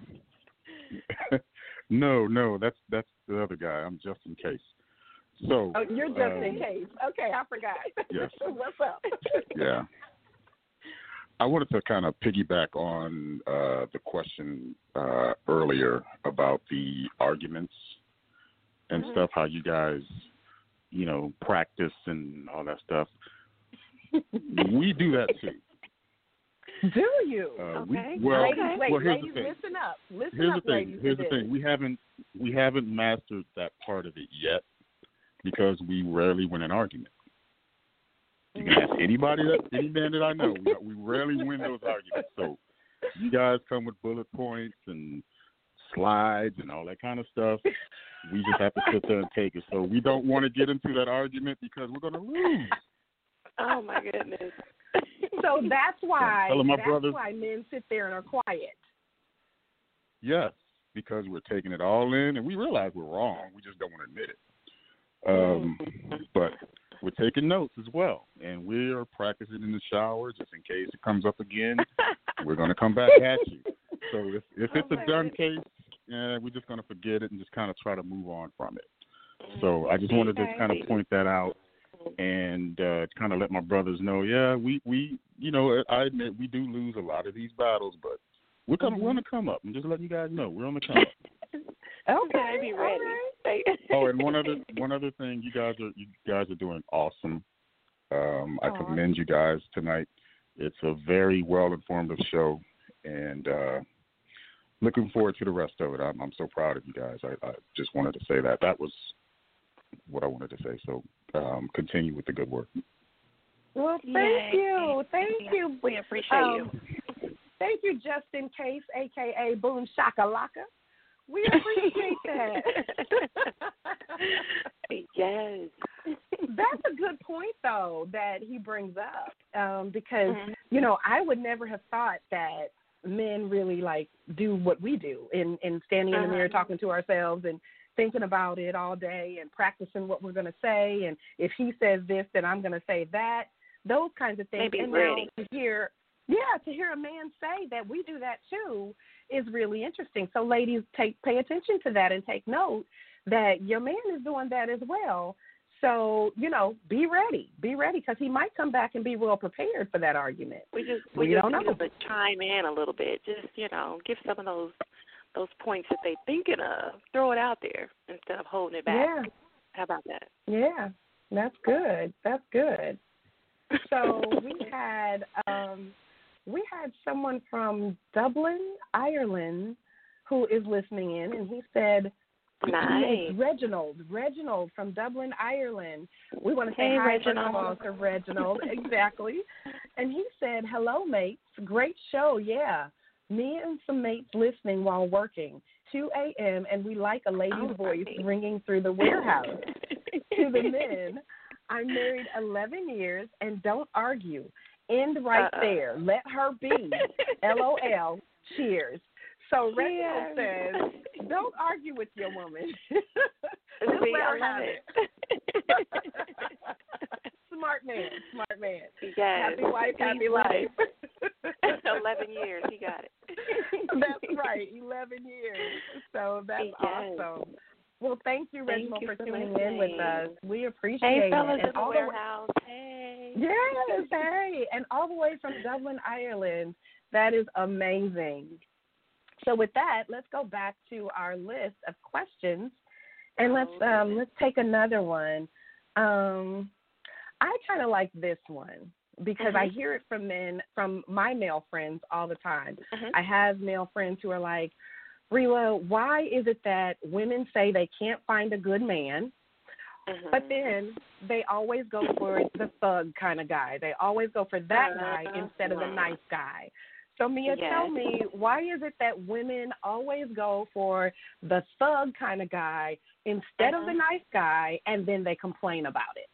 Speaker 14: no, no, that's that's the other guy. I'm just in case. So.
Speaker 3: Oh, you're just
Speaker 14: um,
Speaker 3: in case. Okay, I forgot.
Speaker 14: Yes.
Speaker 3: What's up?
Speaker 14: Yeah. I wanted to kind of piggyback on uh, the question uh, earlier about the arguments and
Speaker 4: mm-hmm.
Speaker 14: stuff, how you guys, you know, practice and all that stuff. We do that too.
Speaker 3: Do you?
Speaker 14: Uh,
Speaker 3: okay.
Speaker 14: We, well,
Speaker 3: ladies, wait,
Speaker 14: well, here's
Speaker 3: ladies,
Speaker 14: the thing.
Speaker 3: listen up. Listen
Speaker 14: here's
Speaker 3: up,
Speaker 14: the thing.
Speaker 3: ladies.
Speaker 14: Here's the thing. We haven't we haven't mastered that part of it yet because we rarely win an argument. You can ask anybody, that, any man that I know, we, we rarely win those arguments. So you guys come with bullet points and slides and all that kind of stuff. We just have to sit there and take it. So we don't want to get into that argument because we're going to lose.
Speaker 4: Oh, my goodness.
Speaker 3: So that's why
Speaker 14: my
Speaker 3: that's
Speaker 14: brothers,
Speaker 3: why men sit there and are quiet.
Speaker 14: Yes, because we're taking it all in, and we realize we're wrong. We just don't want to admit it. Um, but we're taking notes as well, and we are practicing in the shower just in case it comes up again. We're going to come back at you. So if, if it's
Speaker 4: oh
Speaker 14: a done case, uh, we're just going to forget it and just kind of try to move on from it. So I just wanted
Speaker 4: okay.
Speaker 14: to kind of point that out. and uh, kind of let my brothers know, yeah, we, we, you know, I admit we do lose a lot of these battles, but we're gonna, mm-hmm. we're gonna come up. I'm just letting you guys know we're on the come up.
Speaker 4: Okay, be ready. Right.
Speaker 14: Oh, and one other, one other thing, you guys are, you guys are doing awesome. Um, I commend you guys tonight. It's a very well-informed show, and uh, looking forward to the rest of it. I'm, I'm so proud of you guys. I, I just wanted to say that. That was what I wanted to say. So um, continue with the good work.
Speaker 3: Well, thank
Speaker 4: Yay.
Speaker 3: you. Thank you.
Speaker 4: We appreciate
Speaker 3: um, you. Thank you, Justin Case, a k a. Boom Shakalaka. We appreciate that.
Speaker 4: Yes.
Speaker 3: That's a good point, though, that he brings up, um, because,
Speaker 4: mm-hmm.
Speaker 3: you know, I would never have thought that men really, like, do what we do in, in standing in the mirror,
Speaker 4: uh-huh.
Speaker 3: talking to ourselves and thinking about it all day and practicing what we're going to say. And if he says this, then I'm going to say that. Those kinds of things.
Speaker 4: Maybe
Speaker 3: and
Speaker 4: ready.
Speaker 3: now to hear, yeah, to hear a man say that we do that, too, is really interesting. So, ladies, take pay attention to that and take note that your man is doing that as well. So, you know, be ready. Be ready, because he might come back and be well prepared for that argument.
Speaker 4: We just we,
Speaker 3: we
Speaker 4: just
Speaker 3: don't know.
Speaker 4: need to chime in a little bit. Just, you know, give some of those those points that they're thinking of. Throw it out there instead of holding it back.
Speaker 3: Yeah.
Speaker 4: How about that?
Speaker 3: Yeah, that's good. That's good. So we had um, we had someone from Dublin, Ireland, who is listening in, and he said,
Speaker 4: nice.
Speaker 3: Reginald, Reginald from Dublin, Ireland. We want to say
Speaker 4: hey,
Speaker 3: hi
Speaker 4: Reginald.
Speaker 3: first of all to Reginald. Exactly. And he said, hello, mates. Great show, yeah. Me and some mates listening while working. two a.m. and we like a lady's
Speaker 4: oh,
Speaker 3: voice
Speaker 4: right.
Speaker 3: ringing through the warehouse. To the men, I'm married eleven years and don't argue. End right
Speaker 4: Uh-uh.
Speaker 3: there. Let her be. LOL. Cheers. So Reginald
Speaker 4: Cheers.
Speaker 3: says, don't argue with your woman.
Speaker 4: See,
Speaker 3: Just let
Speaker 4: I
Speaker 3: her have
Speaker 4: love
Speaker 3: it.
Speaker 4: it.
Speaker 3: Smart man. Smart man.
Speaker 4: Yes.
Speaker 3: Happy wife, happy
Speaker 4: He's
Speaker 3: life.
Speaker 4: Eleven years, he got it.
Speaker 3: That's right, eleven years. So that's
Speaker 4: yes.
Speaker 3: awesome. Well, thank you,
Speaker 4: Thank
Speaker 3: Reginald,
Speaker 4: you
Speaker 3: for
Speaker 4: for
Speaker 3: tuning
Speaker 4: listening.
Speaker 3: in with us. We appreciate
Speaker 4: Hey,
Speaker 3: it.
Speaker 4: fellas
Speaker 3: And
Speaker 4: in the
Speaker 3: all
Speaker 4: warehouse. Hey.
Speaker 3: Yes, hey. And all the way from Dublin, Ireland. That is amazing. So with that, let's go back to our list of questions, and let's um, let's take another one. Um, I kind of like this one because
Speaker 4: mm-hmm.
Speaker 3: I hear it from men, from my male friends all the time.
Speaker 4: Mm-hmm.
Speaker 3: I have male friends who are like, Rila, why is it that women say they can't find a good man,
Speaker 4: mm-hmm.
Speaker 3: but then they always go for the thug kind of guy? They always go for that
Speaker 4: uh,
Speaker 3: guy instead of the nice guy. So, Mia,
Speaker 4: yes.
Speaker 3: tell me, why is it that women always go for the thug kind of guy instead
Speaker 4: uh-huh.
Speaker 3: of the nice guy, and then they complain about it?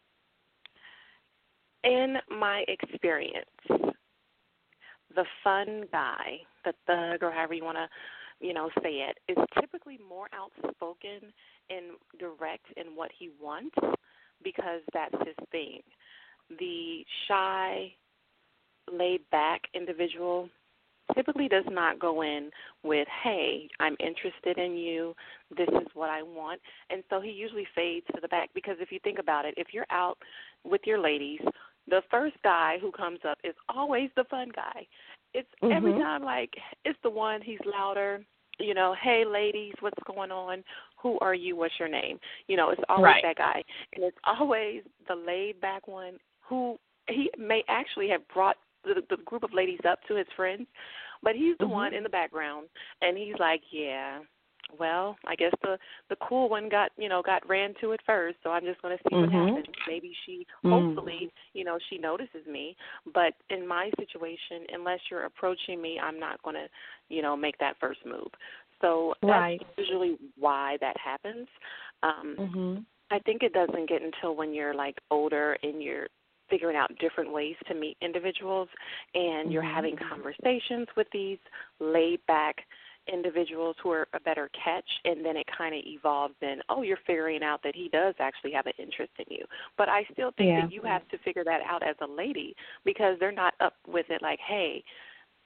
Speaker 4: In my experience, the fun guy, the thug, or however you want to, you know, say it, is typically more outspoken and direct in what he wants because that's his thing. The shy, laid-back individual typically does not go in with, hey, I'm interested in you, this is what I want, and so he usually fades to the back because if you think about it, if you're out with your ladies, the first guy who comes up is always the fun guy. It's mm-hmm. every time, like, it's the one, he's louder, you know, hey, ladies, what's going on? Who are you? What's your name? You know, it's always
Speaker 3: right.
Speaker 4: that guy. And it's always the laid-back one who he may actually have brought the, the group of ladies up to his friends, but he's the
Speaker 3: mm-hmm.
Speaker 4: one in the background, and he's like, yeah, well, I guess the, the cool one got, you know, got ran to it first, so I'm just going to see
Speaker 3: mm-hmm.
Speaker 4: what happens. Maybe she,
Speaker 3: mm.
Speaker 4: hopefully, you know, she notices me, but in my situation, unless you're approaching me, I'm not going to, you know, make that first move. So
Speaker 3: right.
Speaker 4: that's usually why that happens. Um,
Speaker 3: mm-hmm.
Speaker 4: I think it doesn't get until when you're, like, older and you're figuring out different ways to meet individuals and
Speaker 3: mm-hmm.
Speaker 4: you're having conversations with these laid-back individuals who are a better catch, and then it kind of evolves in, oh, you're figuring out that he does actually have an interest in you. But I still think
Speaker 3: yeah.
Speaker 4: that you have to figure that out as a lady because they're not up with it like, hey,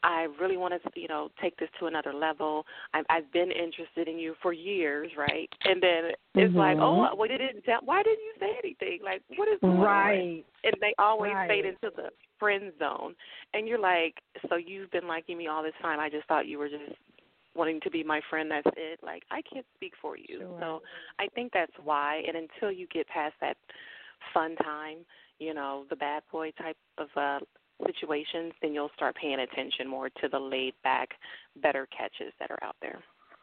Speaker 4: I really want to, you know, take this to another level. I've, I've been interested in you for years, right? And then it's
Speaker 3: mm-hmm.
Speaker 4: like, oh, well, they didn't tell. Why didn't you say anything? Like, what is going
Speaker 3: right.
Speaker 4: on? And they always
Speaker 3: right.
Speaker 4: fade into the friend zone. And you're like, so you've been liking me all this time. I just thought you were just wanting to be my friend. That's it. Like, I can't speak for you.
Speaker 3: Sure.
Speaker 4: So I think that's why. And until you get past that fun time, you know, the bad boy type of uh, situations, then you'll start paying attention more to the laid back, better catches that are out there.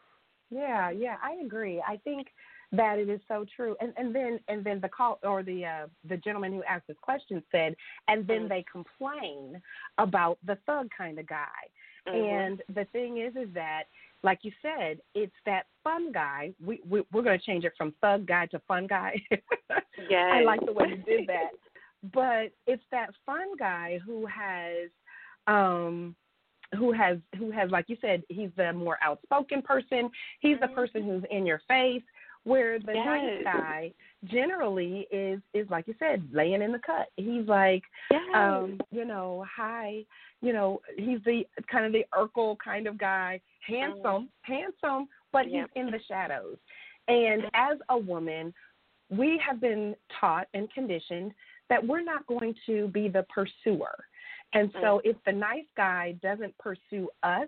Speaker 3: Yeah, yeah, I agree. I think that it is so true. And and then and then the call or the uh, the gentleman who asked this question said, and then mm-hmm. they complain about the thug kind of guy. Mm-hmm. And the thing is, is that, like you said, it's that fun guy. We, we we're going to change it from thug guy to fun guy.
Speaker 4: Yes.
Speaker 3: I like the way you did that. But it's that fun guy who has, um, who has, who has, like you said, he's the more outspoken person. He's the person who's in your face. Where the
Speaker 4: yes.
Speaker 3: nice guy generally is, is like you said, laying in the cut. He's like,
Speaker 4: yes.
Speaker 3: um, you know, hi, you know, he's the kind of the Urkel kind of guy, handsome, mm. handsome, but yeah. he's in the shadows. And as a woman, we have been taught and conditioned that we're not going to be the pursuer. And so if the nice guy doesn't pursue us,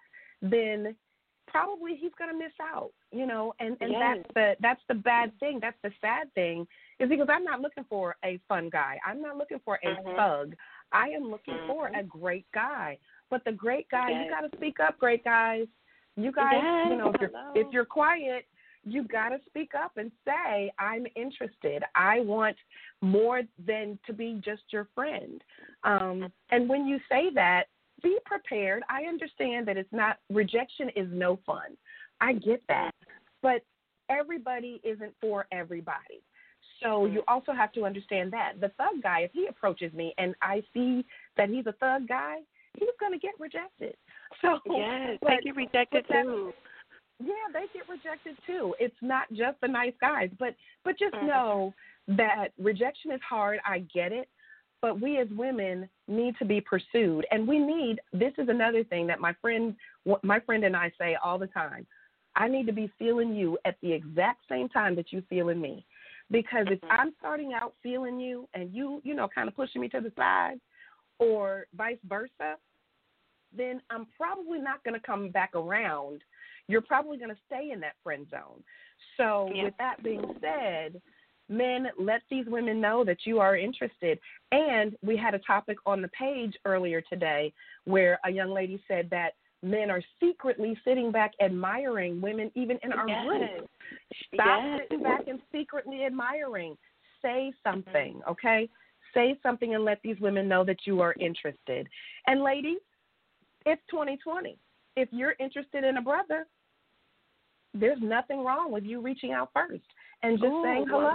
Speaker 3: then probably he's going to miss out, you know, and, and
Speaker 4: yes.
Speaker 3: that's the that's the bad thing. That's the sad thing is because I'm not looking for a fun guy. I'm not looking for a mm-hmm. thug. I am looking mm-hmm. for a great guy. But the great guy,
Speaker 4: yes.
Speaker 3: you got to speak up, great guys. You guys,
Speaker 4: yes.
Speaker 3: you know, if you're,
Speaker 4: Hello.
Speaker 3: if you're quiet, you got to speak up and say, I'm interested. I want more than to be just your friend. Um, and when you say that, be prepared. I understand that it's not, rejection is no fun. I get that. But everybody isn't for everybody. So you also have to understand that. The thug guy, if he approaches me and I see that he's a thug guy, he's going to get rejected. So
Speaker 4: yes,
Speaker 3: but,
Speaker 4: they get rejected
Speaker 3: that,
Speaker 4: too.
Speaker 3: Yeah, they get rejected too. It's not just the nice guys, but but just
Speaker 4: mm-hmm.
Speaker 3: know that rejection is hard. I get it, but we as women need to be pursued, and we need. This is another thing that my friend, my friend and I say all the time. I need to be feeling you at the exact same time that you feeling me, because if
Speaker 4: mm-hmm.
Speaker 3: I'm starting out feeling you and you, you know, kind of pushing me to the side, or vice versa, then I'm probably not going to come back around. You're probably going to stay in that friend zone. So
Speaker 4: yeah.
Speaker 3: with that being said, men, let these women know that you are interested. And we had a topic on the page earlier today where a young lady said that men are secretly sitting back admiring women even in our
Speaker 4: yes.
Speaker 3: group. Stop
Speaker 4: yes.
Speaker 3: sitting back and secretly admiring. Say something, okay? Say something and let these women know that you are interested. And ladies, it's twenty twenty. If you're interested in a brother, there's nothing wrong with you reaching out first and just
Speaker 4: Ooh,
Speaker 3: saying hello.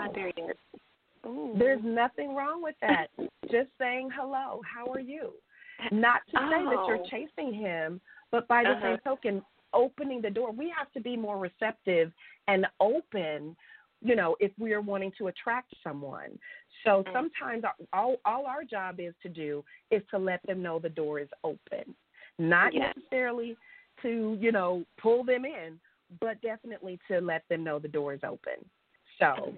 Speaker 4: Ooh.
Speaker 3: There's nothing wrong with that. Just saying hello. How are you? Not to
Speaker 4: oh.
Speaker 3: say that you're chasing him, but by the
Speaker 4: uh-huh.
Speaker 3: same token, opening the door. We have to be more receptive and open, you know, if we are wanting to attract someone. So
Speaker 4: mm.
Speaker 3: sometimes our, all, all our job is to do is to let them know the door is open. Not
Speaker 4: yes.
Speaker 3: necessarily to, you know, pull them in, but definitely to let them know the door is open. So,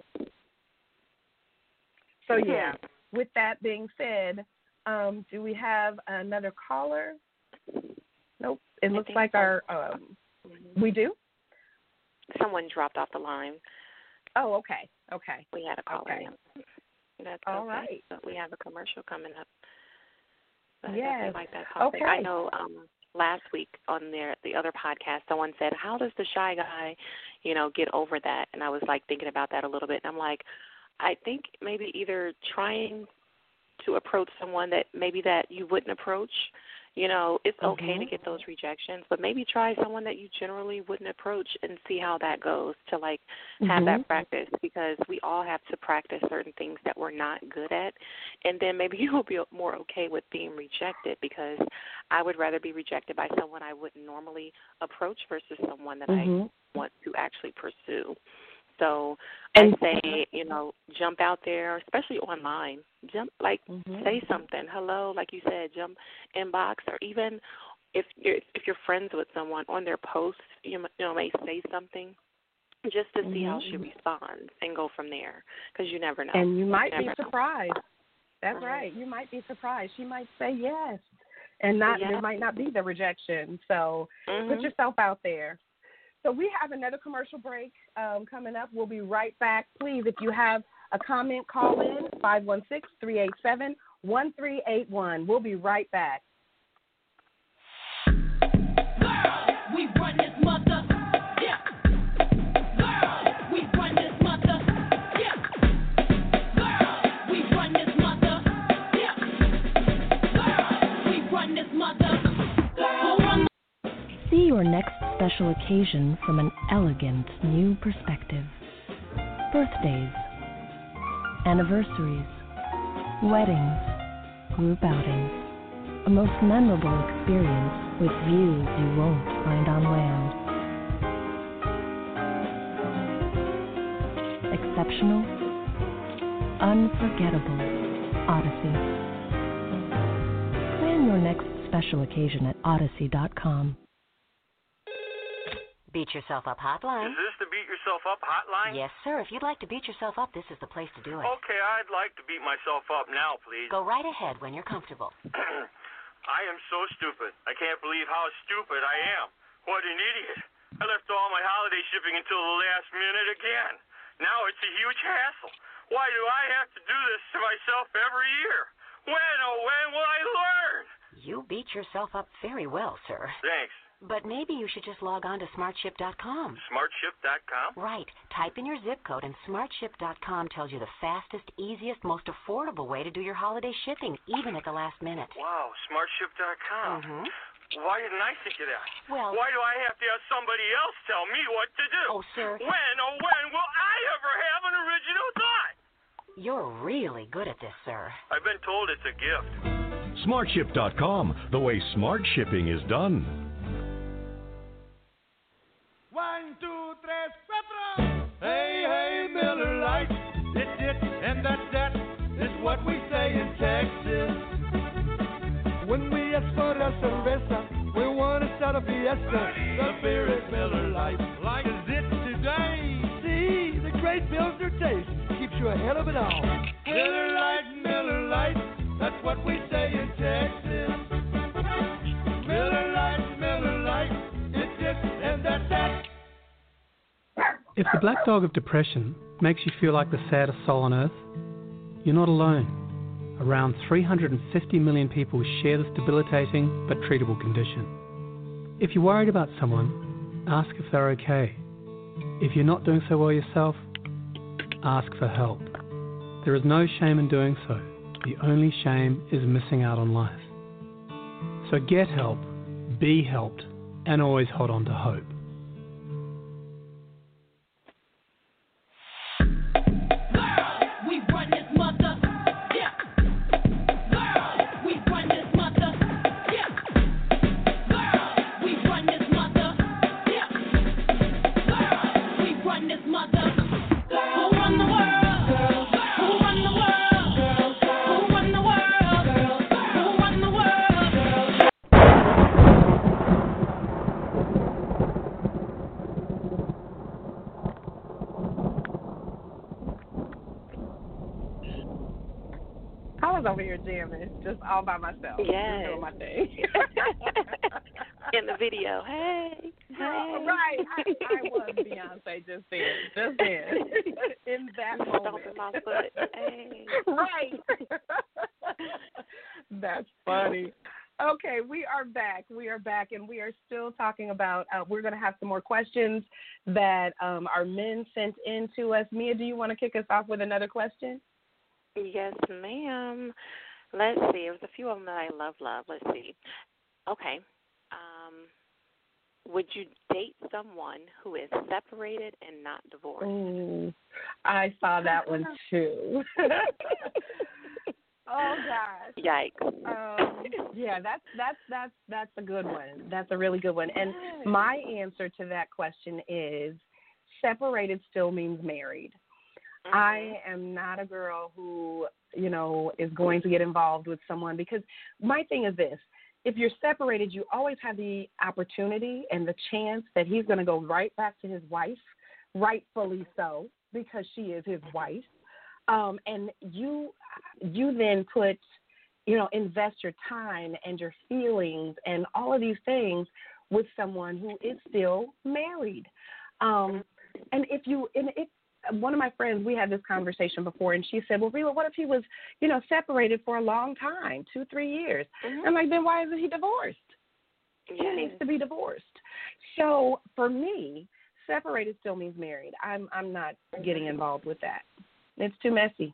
Speaker 3: so yeah, with that being said, um, do we have another caller? Nope. It
Speaker 4: I
Speaker 3: looks like so. our, um, we do?
Speaker 4: Someone dropped off the line.
Speaker 3: Oh, okay. Okay.
Speaker 4: We had a caller.
Speaker 3: Okay.
Speaker 4: That's
Speaker 3: all
Speaker 4: okay.
Speaker 3: right.
Speaker 4: But we have a commercial coming up. But
Speaker 3: yes.
Speaker 4: I definitely like that topic.
Speaker 3: Okay.
Speaker 4: I know um, last week on their the other podcast, someone said, how does the shy guy, you know, get over that? And I was, like, thinking about that a little bit. And I'm like, I think maybe either trying to approach someone that maybe that you wouldn't approach. You know, it's okay
Speaker 3: mm-hmm.
Speaker 4: to get those rejections, but maybe try someone that you generally wouldn't approach and see how that goes to, like, have
Speaker 3: mm-hmm.
Speaker 4: that practice, because we all have to practice certain things that we're not good at, and then maybe you'll be more okay with being rejected, because I would rather be rejected by someone I wouldn't normally approach versus someone that
Speaker 3: mm-hmm.
Speaker 4: I want to actually pursue. So
Speaker 3: and,
Speaker 4: I say, you know, jump out there, especially online. Jump, like,
Speaker 3: mm-hmm.
Speaker 4: say something. Hello, like you said, jump inbox, or even if you're if you're friends with someone, on their post, you, you know, may say something just to see
Speaker 3: mm-hmm.
Speaker 4: how she responds and go from there, because you never know.
Speaker 3: And you might
Speaker 4: you
Speaker 3: be surprised. Know. That's mm-hmm. right. You might be surprised. She might say yes, and not
Speaker 4: yeah.
Speaker 3: there might not be the rejection. So
Speaker 4: mm-hmm.
Speaker 3: put yourself out there. So we have another commercial break um, coming up. We'll be right back. Please, if you have a comment, call in five one six, three eight seven, one three eight one. We'll be right back.
Speaker 2: We run this mother, yeah. Girl, we run this mother, yeah. Girl, we run this mother, yeah. Girl, we run this mother. Girl.
Speaker 15: See your next special occasion from an elegant new perspective. Birthdays, anniversaries, weddings, group outings. A most memorable experience with views you won't find on land. Exceptional, unforgettable Odyssey. Plan your next special occasion at odyssey dot com.
Speaker 16: Beat Yourself Up hotline.
Speaker 17: Is this the Beat Yourself Up hotline?
Speaker 16: Yes, sir. If you'd like to beat yourself up, this is the place to do it.
Speaker 17: Okay, I'd like to beat myself up now, please.
Speaker 16: Go right ahead when you're comfortable.
Speaker 17: I am so stupid. I can't believe how stupid I am. What an idiot. I left all my holiday shipping until the last minute again. Now it's a huge hassle. Why do I have to do this to myself every year? When, oh, when will I learn?
Speaker 16: You beat yourself up very well, sir.
Speaker 17: Thanks.
Speaker 16: But maybe you should just log on to smart ship dot com.
Speaker 17: smart ship dot com?
Speaker 16: Right. Type in your zip code, and smart ship dot com tells you the fastest, easiest, most affordable way to do your holiday shipping, even at the last minute.
Speaker 17: Wow, smart ship dot com.
Speaker 16: Mm-hmm.
Speaker 17: Why didn't I think of that?
Speaker 16: Well,
Speaker 17: why do I have to have somebody else tell me what to do?
Speaker 16: Oh, sir.
Speaker 17: When, oh, when will I ever have an original thought?
Speaker 16: You're really good at this, sir.
Speaker 17: I've been told it's a gift.
Speaker 18: smart ship dot com, the way smart shipping is done.
Speaker 8: One, two, tres, cuatro. Hey, hey, Miller Lite. It, it, and that, that is what we say in Texas. When we ask for a cerveza, we want to start a fiesta. The beer is Miller Lite. Like is it today? See, the great Pilsner taste keeps you ahead of it all. Miller Lite, Miller Lite. That's what we say in Texas. Miller Lite, Miller Lite. It, it, and that, that.
Speaker 19: If the black dog of depression makes you feel like the saddest soul on earth, you're not alone. Around three hundred fifty million people share this debilitating but treatable condition. If you're worried about someone, ask if they're okay. If you're not doing so well yourself, ask for help. There is no shame in doing so. The only shame is missing out on life. So get help, be helped, and always hold on to hope.
Speaker 3: Over here jamming, just all by myself.
Speaker 4: Yes.
Speaker 3: Doing my thing.
Speaker 4: In the video, hey, hey.
Speaker 3: Right, I, I was Beyonce just then, just then, in that moment.
Speaker 4: Stomping my foot, hey.
Speaker 3: Right. That's funny. Okay, we are back. We are back, and we are still talking about, uh, we're going to have some more questions that um, our men sent in to us. Mia, do you want to kick us off with another question?
Speaker 4: Yes, ma'am. Let's see. There's a few of them that I love, love. Let's see. Okay. Um, would you date someone who is separated and not divorced?
Speaker 3: Ooh, I saw that one too. Oh gosh.
Speaker 4: Yikes.
Speaker 3: Um, yeah, that's that's that's that's a good one. That's a really good one. And my answer to that question is separated still means married. Mm-hmm. I am not a girl who, you know, is going to get involved with someone because my thing is this. if you're separated, you always have the opportunity and the chance that he's going to go right back to his wife, rightfully so, because she is his wife. Um, and you, you then put, you know, invest your time and your feelings and all of these things with someone who is still married. Um, and if you, and it, one of my friends, we had this conversation before, and she said, well, Rila, what if he was, you know, separated for a long time, two, three years? Mm-hmm. I'm like, then why isn't he divorced? Yes. He needs to be divorced. So for me, separated still means married. I'm I'm not getting involved with that. It's too messy.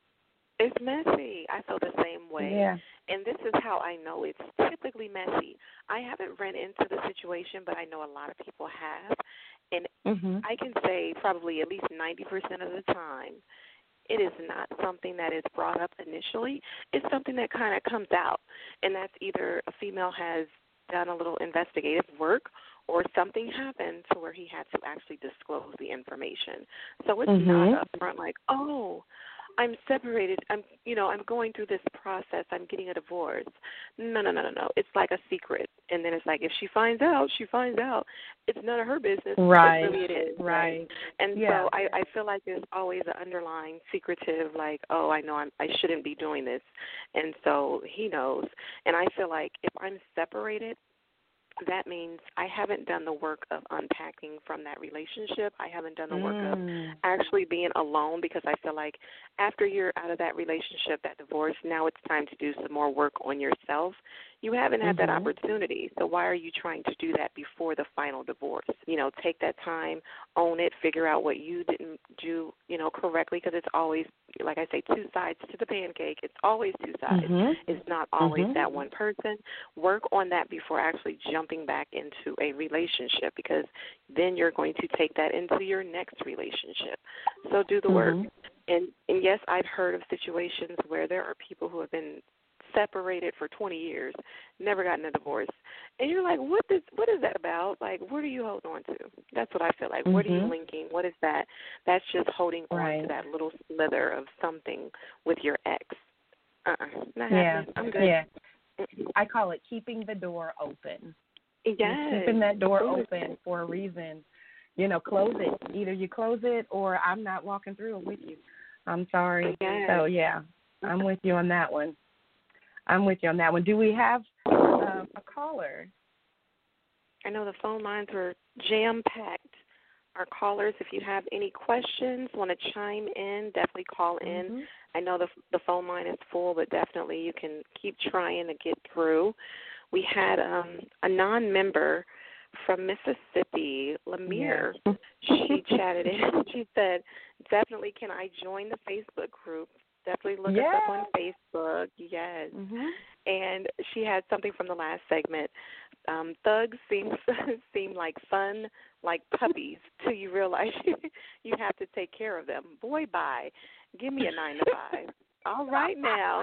Speaker 4: It's messy. I feel the same way.
Speaker 3: Yeah.
Speaker 4: And this is how I know it's typically messy. I haven't run into the situation, but I know a lot of people have. And mm-hmm. I can say probably at least ninety percent of the time, it is not something that is brought up initially. It's something that kind of comes out. And that's either a female has done a little investigative work or something happened to where he had to actually disclose the information. So it's mm-hmm. not upfront like, oh, I'm separated. I'm, you know, I'm going through this process. I'm getting a divorce. No, no, no, no, no. It's like a secret. And then it's like if she finds out, she finds out. It's none of her business.
Speaker 3: Right.
Speaker 4: But really it is.
Speaker 3: Right.
Speaker 4: right? And
Speaker 3: yeah.
Speaker 4: so I, I feel like there's always an underlying secretive, like, oh, I know I'm, I shouldn't be doing this. And so he knows. And I feel like if I'm separated, that means I haven't done the work of unpacking from that relationship. I haven't done the work mm. of actually being alone, because I feel like after you're out of that relationship, that divorce, now it's time to do some more work on yourself. You haven't had mm-hmm. that opportunity, so why are you trying to do that before the final divorce? You know, take that time, own it, figure out what you didn't do, you know, correctly, because it's always, like I say, two sides to the pancake. It's always two sides. Mm-hmm. It's not always mm-hmm. that one person. Work on that before actually jumping back into a relationship, because then you're going to take that into your next relationship. So do the mm-hmm. work. And, and, yes, I've heard of situations where there are people who have been separated for twenty years, never gotten a divorce. And you're like, what is, what is that about? Like, what are you holding on to? That's what I feel like. Mm-hmm. What are you linking? What is that? That's just holding right. on to that little slither of something with your ex. Uh-uh. Not
Speaker 3: yeah.
Speaker 4: happening. I'm good.
Speaker 3: Yeah. I call it keeping the door open.
Speaker 4: Yes.
Speaker 3: You're keeping that door open for a reason. You know, close it. Either you close it or I'm not walking through it with you. I'm sorry.
Speaker 4: Yes.
Speaker 3: So, yeah, I'm with you on that one. I'm with you on that one. Do we have um, a caller?
Speaker 4: I know the phone lines were jam-packed. Our callers, if you have any questions, want to chime in, definitely call in. Mm-hmm. I know the the phone line is full, but definitely you can keep trying to get through. We had um, a non-member from Mississippi, Lamir. Yeah. She chatted in. She said, definitely can I join the Facebook group? Definitely look
Speaker 3: yeah.
Speaker 4: us up on Facebook. Yes.
Speaker 3: Mm-hmm.
Speaker 4: And she had something from the last segment. Um, thugs seem seem like fun, like puppies, till you realize you have to take care of them. Boy, bye. Give me a nine to five. All right now.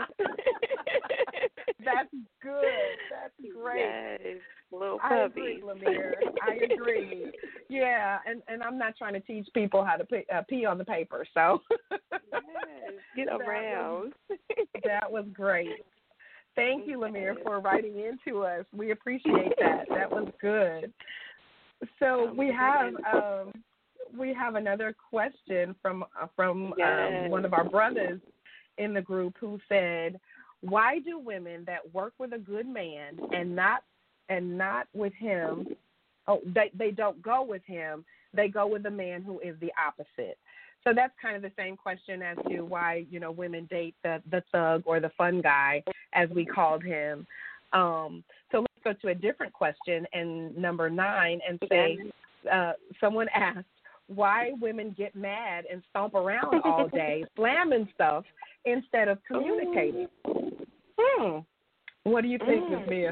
Speaker 3: That's good. That's great.
Speaker 4: Yes, little
Speaker 3: I
Speaker 4: puppies.
Speaker 3: agree, Lamir. I agree. Yeah, and, and I'm not trying to teach people how to pee, uh, pee on the paper, so.
Speaker 4: Yes, get around.
Speaker 3: That was, that was great. Thank you, Lamir, for writing into us. We appreciate that. That was good. So we have um, we have another question from uh, from
Speaker 4: yes.
Speaker 3: um, one of our brothers in the group who said, why do women that work with a good man and not and not with him, oh, they, they don't go with him, they go with a man who is the opposite? So that's kind of the same question as to why, you know, women date the, the thug or the fun guy, as we called him. Um, so let's go to a different question, and number nine, and say, uh, someone asked, why women get mad and stomp around all day, slamming stuff, instead of communicating. Hmm. What do you think, Miz
Speaker 4: mm.
Speaker 3: Mia?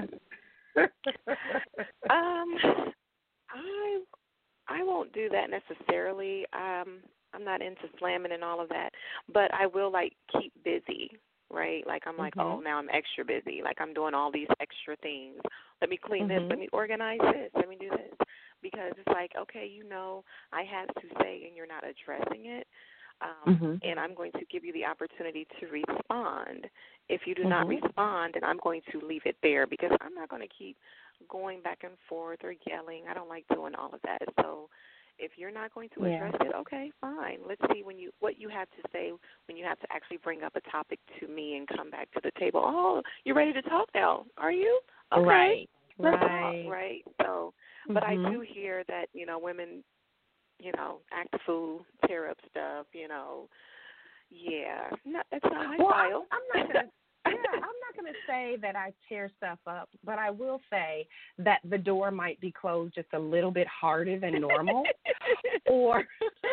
Speaker 4: um, I I won't do that necessarily. Um, I'm not into slamming and all of that, but I will like keep busy, right? Like I'm like,
Speaker 3: mm-hmm.
Speaker 4: oh, now I'm extra busy. Like I'm doing all these extra things. Let me clean
Speaker 3: mm-hmm.
Speaker 4: this. Let me organize this. Let me do this. Because it's like, okay, you know, I have to say, and you're not addressing it. Um,
Speaker 3: Mhm.
Speaker 4: And I'm going to give you the opportunity to respond. If you do
Speaker 3: Mhm.
Speaker 4: not respond, then I'm going to leave it there because I'm not going to keep going back and forth or yelling. I don't like doing all of that. So if you're not going to
Speaker 3: Yeah.
Speaker 4: address it, okay, fine. Let's see when you what you have to say when you have to actually bring up a topic to me and come back to the table. Oh, you're ready to talk now, are you? Okay.
Speaker 3: Right.
Speaker 4: Let's
Speaker 3: Right.
Speaker 4: talk, right? So, but I
Speaker 3: Mhm.
Speaker 4: do hear that, you know, women, you know, act the fool, tear up stuff, you know. Yeah, not, that's not my
Speaker 3: Well,
Speaker 4: style.
Speaker 3: I'm, I'm not gonna. Yeah, I'm not gonna say that I tear stuff up, but I will say that the door might be closed just a little bit harder than normal, or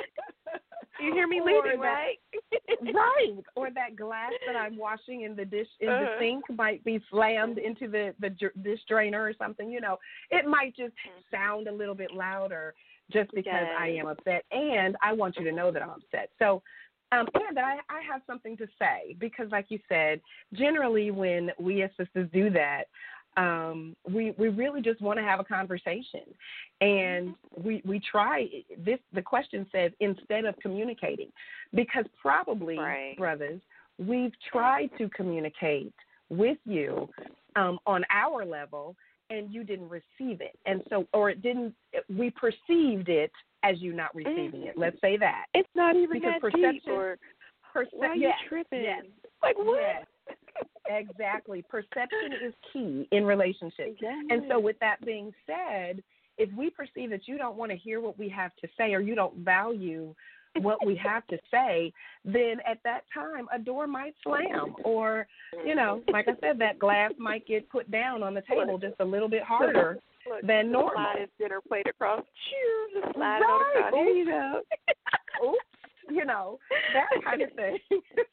Speaker 4: you hear me
Speaker 3: or
Speaker 4: leaving,
Speaker 3: that-
Speaker 4: right?
Speaker 3: right, or that glass that I'm washing in the dish in the
Speaker 4: Uh-huh.
Speaker 3: sink might be slammed into the the dr- dish drainer or something. You know, it might just sound a little bit louder just because I
Speaker 4: Yes.
Speaker 3: am upset, and I want you to know that I'm upset. So. Um, and that I, I have something to say because, like you said, generally when we as sisters do that, um, we we really just want to have a conversation, and we we try this. The question says instead of communicating, because probably
Speaker 4: Right.
Speaker 3: brothers, we've tried to communicate with you um, on our level, and you didn't receive it, and so or it didn't. We perceived it as you not receiving it. Let's say that.
Speaker 4: It's not even
Speaker 3: Because
Speaker 4: that
Speaker 3: perception,
Speaker 4: deep. Or
Speaker 3: perce-
Speaker 4: why are you
Speaker 3: yes,
Speaker 4: tripping?
Speaker 3: Yes,
Speaker 4: Like what?
Speaker 3: Yes, exactly. Perception is key in relationships.
Speaker 4: Yes.
Speaker 3: And so with that being said, if we perceive that you don't want to hear what we have to say or you don't value what we have to say, then at that time a door might slam or, you know, like I said, that glass might get put down on the table just a little bit harder
Speaker 4: Look,
Speaker 3: than
Speaker 4: just
Speaker 3: normal.
Speaker 4: slide his dinner plate across. Chew, just slide it on
Speaker 3: Right.
Speaker 4: the side. There you go.
Speaker 3: Oops, you know, that kind of thing.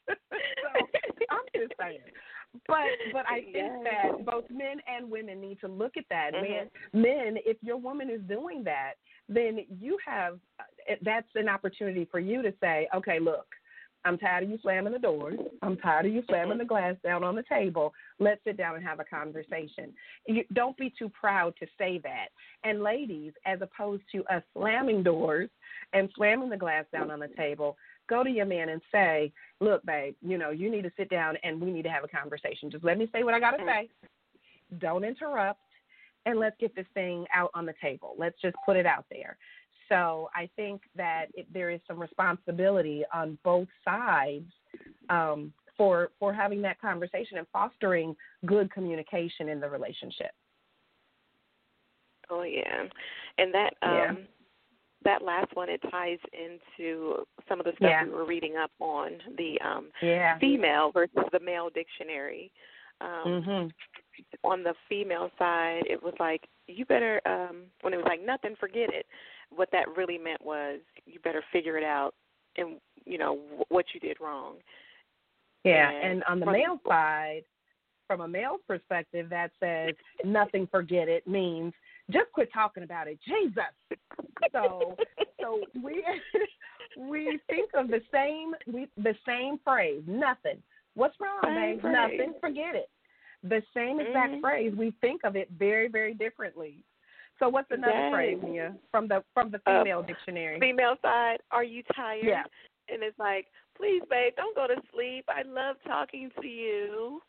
Speaker 3: So I'm just saying. But but I think
Speaker 4: Yes.
Speaker 3: that both men and women need to look at that.
Speaker 4: Mhm.
Speaker 3: Men, men, if your woman is doing that, then you have that's an opportunity for you to say, okay, look, I'm tired of you slamming the doors. I'm tired of you slamming the glass down on the table. Let's sit down and have a conversation. You, don't be too proud to say that. And ladies, as opposed to us slamming doors and slamming the glass down on the table, go to your man and say, look, babe, you know, you need to sit down and we need to have a conversation. Just let me say what I got to say. Don't interrupt. And let's get this thing out on the table. Let's just put it out there. So I think that it, there is some responsibility on both sides um, for for having that conversation and fostering good communication in the relationship.
Speaker 4: Oh yeah, and that um,
Speaker 3: Yeah.
Speaker 4: that last one, it ties into some of the stuff
Speaker 3: Yeah.
Speaker 4: we were reading up on the um,
Speaker 3: Yeah.
Speaker 4: female versus the male dictionary. Um,
Speaker 3: Mhm.
Speaker 4: On the female side, it was like, you better, um, when it was like, nothing, forget it. What that really meant was you better figure it out and, you know, w- what you did wrong.
Speaker 3: Yeah,
Speaker 4: And
Speaker 3: and on the
Speaker 4: from-
Speaker 3: male side, from a male's perspective, that says nothing, forget it means just quit talking about it. Jesus. So, so we we think of the same we the same phrase. Nothing. What's wrong,
Speaker 4: Same
Speaker 3: babe?
Speaker 4: phrase.
Speaker 3: Nothing. Forget it. The same exact
Speaker 4: Mhm.
Speaker 3: phrase. We think of it very, very differently. So, what's another
Speaker 4: Yes.
Speaker 3: phrase, Mia, from the from the
Speaker 4: Uh,
Speaker 3: female dictionary?
Speaker 4: Female side, are you tired?
Speaker 3: Yeah.
Speaker 4: And it's like, please, babe, don't go to sleep. I love talking to you.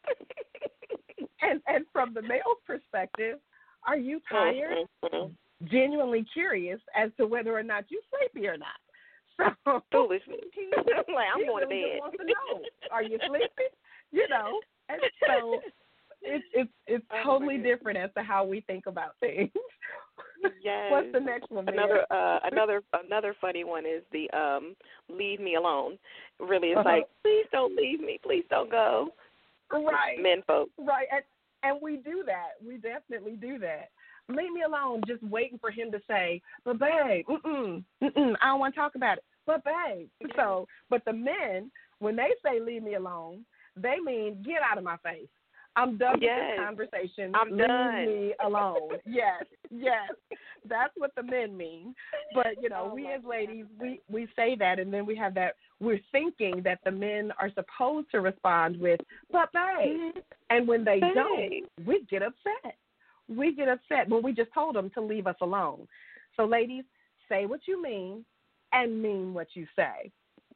Speaker 3: And and from the male's perspective, are you tired?
Speaker 4: Mhm.
Speaker 3: Genuinely curious as to whether or not you're sleepy or not. So
Speaker 4: Foolishly.
Speaker 3: he,
Speaker 4: Like, I'm
Speaker 3: he
Speaker 4: going to
Speaker 3: really just
Speaker 4: bed.
Speaker 3: wants to know, are you sleepy? You know, and so it's it's it's
Speaker 4: Oh, my
Speaker 3: totally
Speaker 4: goodness.
Speaker 3: different as to how we think about things.
Speaker 4: Yes.
Speaker 3: What's the next one? Mia?
Speaker 4: Another uh another another funny one is the um leave me alone. Really, it's
Speaker 3: Uh-huh.
Speaker 4: like, please don't leave me, please don't go.
Speaker 3: Right.
Speaker 4: Men folk.
Speaker 3: Right, and and we do that. We definitely do that. Leave me alone, just waiting for him to say, but babe, mm-mm, mm-mm, I don't want to talk about it. But babe, so, but the men, when they say leave me alone, they mean get out of my face. I'm done
Speaker 4: Yes.
Speaker 3: with this conversation.
Speaker 4: I'm
Speaker 3: leave
Speaker 4: done.
Speaker 3: me alone. Yes, yes. That's what the men mean. But, you know,
Speaker 4: Oh,
Speaker 3: we
Speaker 4: my
Speaker 3: as ladies, we, we say that, and then we have that, we're thinking that the men are supposed to respond with, but babe.
Speaker 4: Mhm.
Speaker 3: And when they
Speaker 4: Babe.
Speaker 3: don't, we get upset. We get upset when we just told them to leave us alone. So, ladies, say what you mean and mean what you say.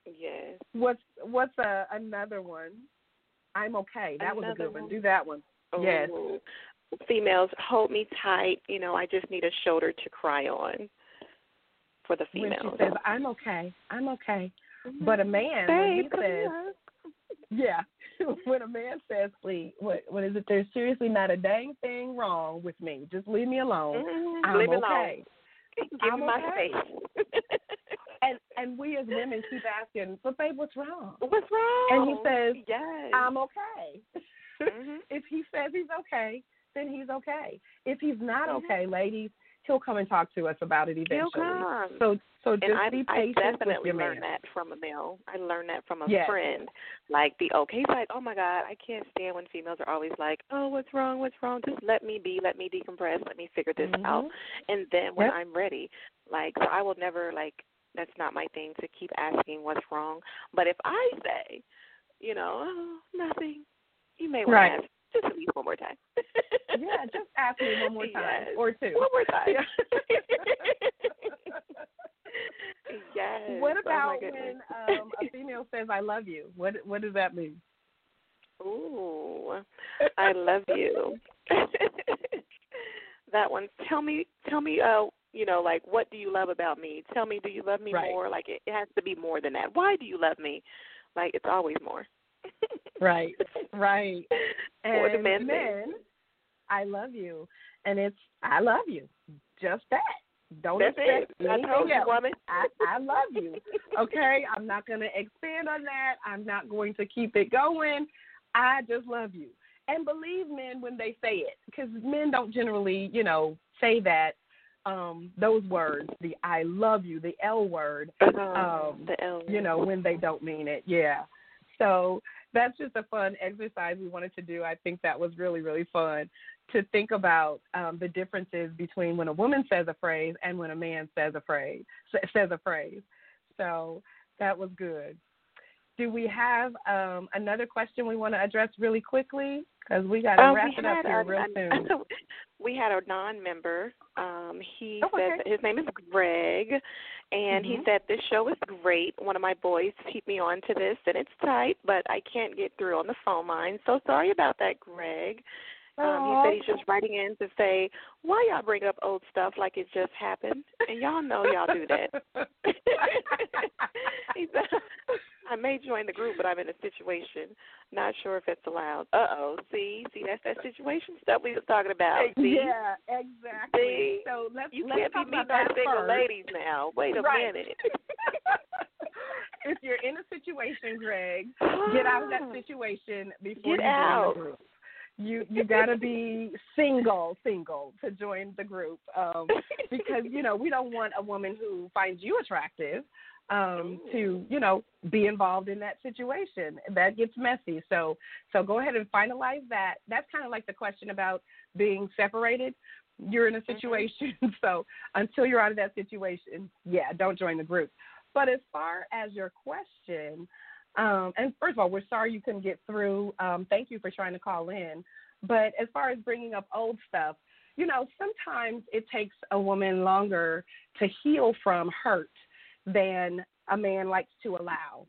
Speaker 4: Yes.
Speaker 3: What's what's a, another one? I'm okay. That was a
Speaker 4: Another
Speaker 3: good one.
Speaker 4: one.
Speaker 3: Do that one. Yes.
Speaker 4: Ooh. Females, hold me tight. You know, I just need a shoulder to cry on. For the females.
Speaker 3: When she says, I'm okay, I'm okay. But a man,
Speaker 4: Babe,
Speaker 3: when he says, yeah, when a man says, please, what, what is it? There's seriously not a dang thing wrong with me. Just leave me alone.
Speaker 4: Mm-hmm.
Speaker 3: I'm
Speaker 4: leave me
Speaker 3: okay.
Speaker 4: alone. Give
Speaker 3: I'm
Speaker 4: me my
Speaker 3: okay.
Speaker 4: space.
Speaker 3: and and we as women keep asking, but babe, what's wrong?
Speaker 4: What's wrong?
Speaker 3: And he says,
Speaker 4: yes.
Speaker 3: I'm okay.
Speaker 4: Mm-hmm.
Speaker 3: If he says he's okay, then he's okay. If he's not
Speaker 4: mm-hmm.
Speaker 3: okay, ladies, he'll come and talk to us about it eventually.
Speaker 4: He'll come.
Speaker 3: So so just
Speaker 4: and I,
Speaker 3: be
Speaker 4: I
Speaker 3: patient
Speaker 4: definitely
Speaker 3: with your
Speaker 4: learned
Speaker 3: man.
Speaker 4: that from a male. I learned that from a
Speaker 3: Yes.
Speaker 4: friend. Like the okay, he's like, oh my God, I can't stand when females are always like, oh, what's wrong? What's wrong? Just let me be. Let me decompress. Let me figure this
Speaker 3: Mm-hmm.
Speaker 4: out. And then when
Speaker 3: Yep.
Speaker 4: I'm ready, like, so I will never like. That's not my thing to keep asking what's wrong. But if I say, you know, oh, nothing, you may want
Speaker 3: Right.
Speaker 4: to ask just at least one more time.
Speaker 3: Yeah, just ask me one more time
Speaker 4: Yes.
Speaker 3: or two.
Speaker 4: One more time.
Speaker 3: Yeah.
Speaker 4: Yes.
Speaker 3: What
Speaker 4: Oh,
Speaker 3: about
Speaker 4: my goodness.
Speaker 3: when um, a female says, I love you? What what does that mean?
Speaker 4: Ooh, I love you. That one. Tell me, tell me, uh, you know, like, what do you love about me? Tell me, do you love me
Speaker 3: Right.
Speaker 4: more? Like, it, it has to be more than that. Why do you love me? Like, it's always more.
Speaker 3: Right, right.
Speaker 4: Or the
Speaker 3: And
Speaker 4: men
Speaker 3: men,
Speaker 4: thing.
Speaker 3: I love you. And it's, I love you. Just that. Don't
Speaker 4: That's
Speaker 3: expect
Speaker 4: it. I
Speaker 3: anything
Speaker 4: told you,
Speaker 3: else.
Speaker 4: woman.
Speaker 3: I, I love you. Okay? I'm not going to expand on that. I'm not going to keep it going. I just love you. And believe men when they say it, because men don't generally, you know, say that, um, those words, the I love you, the L word,
Speaker 4: Uh-huh.
Speaker 3: um,
Speaker 4: The L.
Speaker 3: you know, when they don't mean it. Yeah. So that's just a fun exercise we wanted to do. I think that was really, really fun to think about um, the differences between when a woman says a phrase and when a man says a phrase, says a phrase. So that was good. Do we have um, another question we want to address really quickly? Because we got to
Speaker 4: Um,
Speaker 3: wrap
Speaker 4: we
Speaker 3: it up
Speaker 4: had
Speaker 3: here
Speaker 4: a,
Speaker 3: real
Speaker 4: a,
Speaker 3: soon.
Speaker 4: we had a non-member. Um, he
Speaker 3: Oh,
Speaker 4: said
Speaker 3: okay.
Speaker 4: that his name is Greg, and he
Speaker 3: Mhm.
Speaker 4: said this show is great. One of my boys keep me on to this, and it's tight, but I can't get through on the phone line. So sorry about that, Greg. Um, he said he's just writing in to say, why y'all bring up old stuff like it just happened? And y'all know y'all do that. He said, I may join the group, but I'm in a situation. Not sure if it's allowed. Uh-oh. See? See, that's that situation stuff we was talking about. See?
Speaker 3: Yeah, exactly.
Speaker 4: See?
Speaker 3: So let's
Speaker 4: You
Speaker 3: let's
Speaker 4: can't
Speaker 3: talk
Speaker 4: be
Speaker 3: about
Speaker 4: meeting
Speaker 3: that
Speaker 4: by single
Speaker 3: first.
Speaker 4: ladies now. Wait a
Speaker 3: Right.
Speaker 4: minute.
Speaker 3: If you're in a situation, Greg, get out of that situation before
Speaker 4: Get
Speaker 3: you
Speaker 4: out.
Speaker 3: join the group. You you got to be single, single to join the group um, because you know we don't want a woman who finds you attractive um, to you know be involved in that situation. That gets messy. So so go ahead and finalize that. That's kind of like the question about being separated. You're in a situation, mm-hmm. so until you're out of that situation, yeah, don't join the group. But as far as your question, um, and first of all, we're sorry you couldn't get through. Um, thank you for trying to call in. But as far as bringing up old stuff, you know, sometimes it takes a woman longer to heal from hurt than a man likes to allow.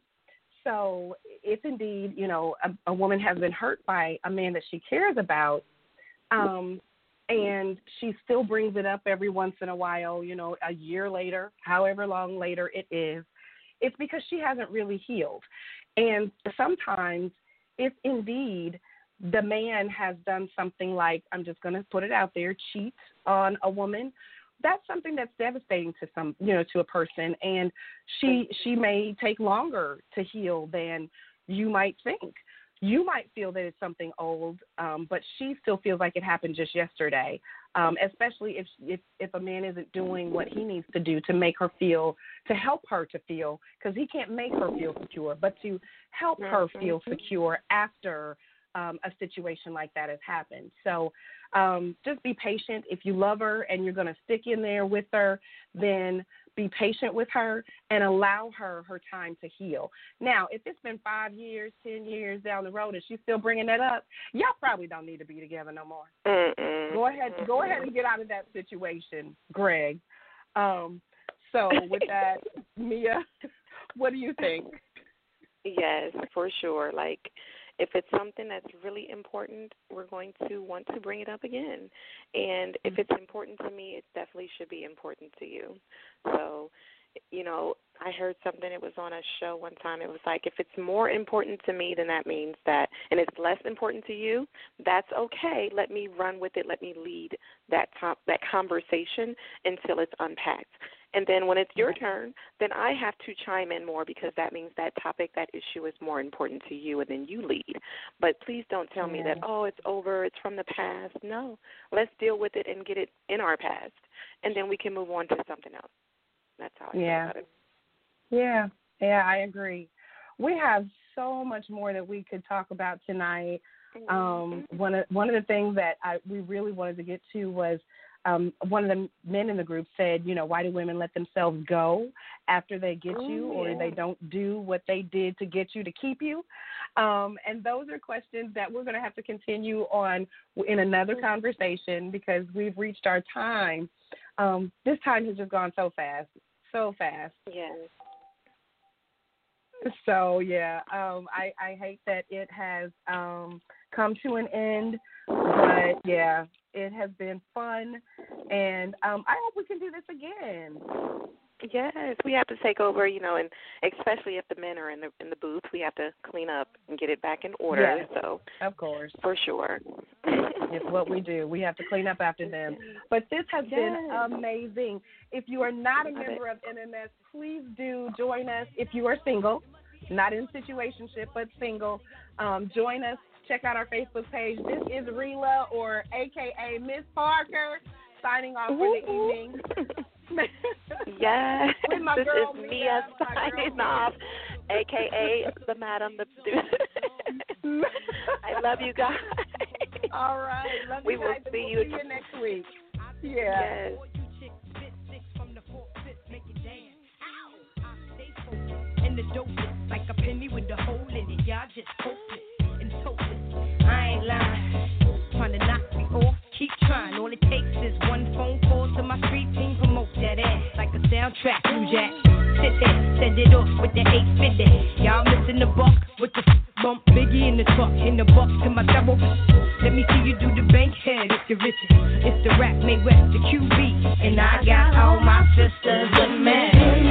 Speaker 3: So if indeed, you know, a, a woman has been hurt by a man that she cares about, um, and she still brings it up every once in a while, you know, a year later, however long later it is, it's because she hasn't really healed. And sometimes if indeed the man has done something like, I'm just going to put it out there, cheat on a woman, that's something that's devastating to some, you know, to a person. And she she may take longer to heal than you might think. You might feel that it's something old, um, but she still feels like it happened just yesterday, um, especially if, if if a man isn't doing what he needs to do to make her feel, to help her to feel, because he can't make her feel secure, but to help her feel secure after um, a situation like that has happened. So um, just be patient. If you love her and you're going to stick in there with her, then be patient with her and allow her her time to heal. Now, if it's been five years, ten years down the road and she's still bringing that up, y'all probably don't need to be together no more.
Speaker 4: Mm-mm.
Speaker 3: Go ahead, go ahead and get out of that situation, Greg. Um, so with that, Mia, What do you think?
Speaker 4: Yes, for sure. Like, if it's something that's really important, we're going to want to bring it up again. And if it's important to me, it definitely should be important to you. So, you know, I heard something, it was on a show one time, it was like, if it's more important to me, then that means that, and it's less important to you, that's okay. Let me run with it. Let me lead that top, that conversation until it's unpacked. And then when it's your turn, then I have to chime in more because that means that topic, that issue is more important to you, and then you lead. But please don't tell me that, oh, it's over, it's from the past. No, let's deal with it and get it in our past, and then we can move on to something else. That's how I
Speaker 3: yeah.
Speaker 4: feel about it.
Speaker 3: Yeah, yeah, I agree. We have so much more that we could talk about tonight. Um, one of one of the things that I, we really wanted to get to was um, one of the men in the group said, you know, why do women let themselves go after they get
Speaker 4: oh,
Speaker 3: you, or
Speaker 4: yeah.
Speaker 3: they don't do what they did to get you to keep you? Um, and those are questions that we're going to have to continue on in another conversation because we've reached our time. Um, this time has just gone so fast, so fast.
Speaker 4: Yes.
Speaker 3: So, yeah, um, I, I hate that it has um, come to an end, but, yeah, it has been fun, and um, I hope we can do this again.
Speaker 4: Yes, we have to take over, you know, and especially if the men are in the in the booth, we have to clean up and get it back in order.
Speaker 3: Yes,
Speaker 4: so,
Speaker 3: of course.
Speaker 4: For sure.
Speaker 3: It's what we do. We have to clean up after them. But this has
Speaker 4: yes.
Speaker 3: been amazing. If you are not a
Speaker 4: Love
Speaker 3: member
Speaker 4: it.
Speaker 3: of N M S, please do join us. If you are single, not in situationship, but single, um, join us. Check out our Facebook page. This is Rela, or A K A Miss Parker, signing off for the evening.
Speaker 4: Yes,
Speaker 3: With my
Speaker 4: this
Speaker 3: girl,
Speaker 4: is Mia,
Speaker 3: Mia
Speaker 4: signing off, A K A the Madam. The I love you guys.
Speaker 3: All right. Love
Speaker 4: we
Speaker 3: you
Speaker 4: will
Speaker 3: guys, and
Speaker 4: see
Speaker 3: we'll
Speaker 4: you.
Speaker 3: see you next week. Yeah.
Speaker 4: Yes.
Speaker 2: And the dope is like a penny with a hole in it. Y'all just hopeless and hopeless. I ain't lying. Trying to knock me off. Keep trying. All it takes is one phone call to my street team. Promote that ass like a soundtrack. You jack. Sit there. Send it off with the eight fifty. Y'all missing the buck with the bump. Biggie in the truck. In the buck to my double. Let me see you do the bank head if you're rich. It's the rap made west, the Q B. And I got all my sisters with me.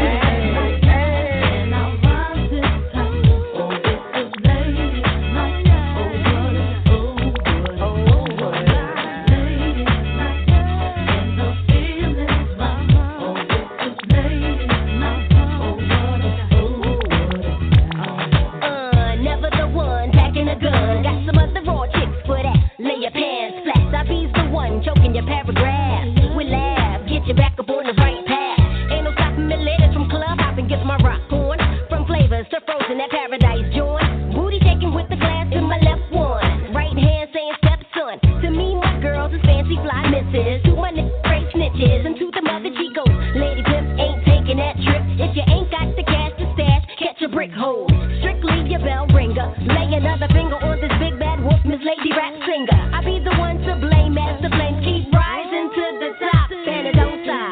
Speaker 20: Joking your paragraph. We laugh, get you back up on the right path. Ain't no stopping me ladies from club hopping, gets my rock on. From flavors to frozen, that paradise joint. Booty shaking with the glass in my left one. Right hand saying stepson. To me, my girls is fancy fly misses. To my niggas, straight snitches. And to the mother Chicos, lady pimp ain't taking that trip. If you ain't got the cash to stash, catch a brick hole. Strictly your bell ringer. Lay another finger on this big bad wolf, Miss Lady Rap Singer. I be the one to blame as the flames keep rising to the top, and it don't stop.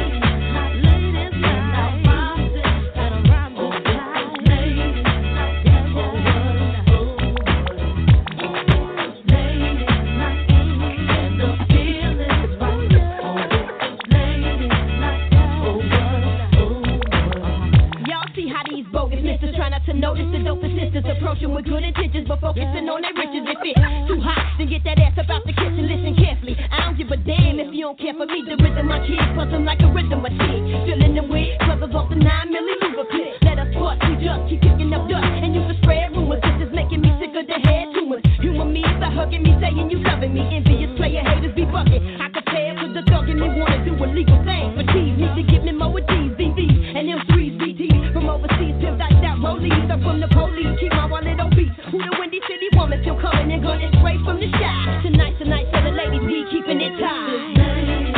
Speaker 20: To notice the dope assistants approaching with good intentions, but focusing on their riches. If it's too hot, then get that ass up out the kitchen. Listen carefully. I don't give a damn if you don't care for me. The rhythm I keep, plus I'm like a rhythm machine. Filling the wig, brothers off the nine milli Luger clip. Let us bust, we just keep kicking up dust, and you can spread rumors. This is making me sick of the head tumors. Humor me by hugging me, saying you loving me. Envious player haters be bucking. I compare with the thug in me wanna do illegal things. But T's need to give me more with D's, B B's, and them threes, B Ts from overseas. Pimp like that rollies. I'm from the police, keep my wallet on beat. Who the Windy City woman still coming and gunning straight from the shop. Tonight, tonight, for the ladies, we keeping it tight.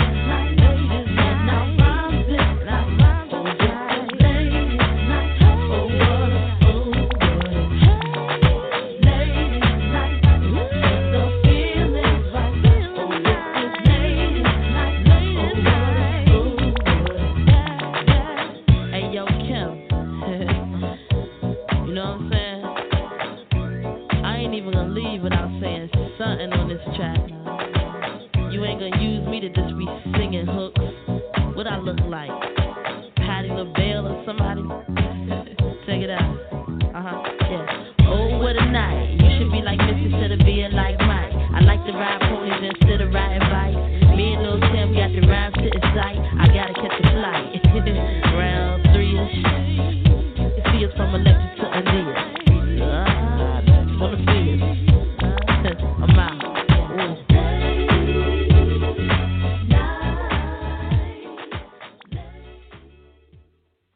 Speaker 20: Hey, yo, Kim.
Speaker 21: stunting on this track. You ain't gonna use me to just be singing hooks. What I look like? Patti LaBelle or somebody?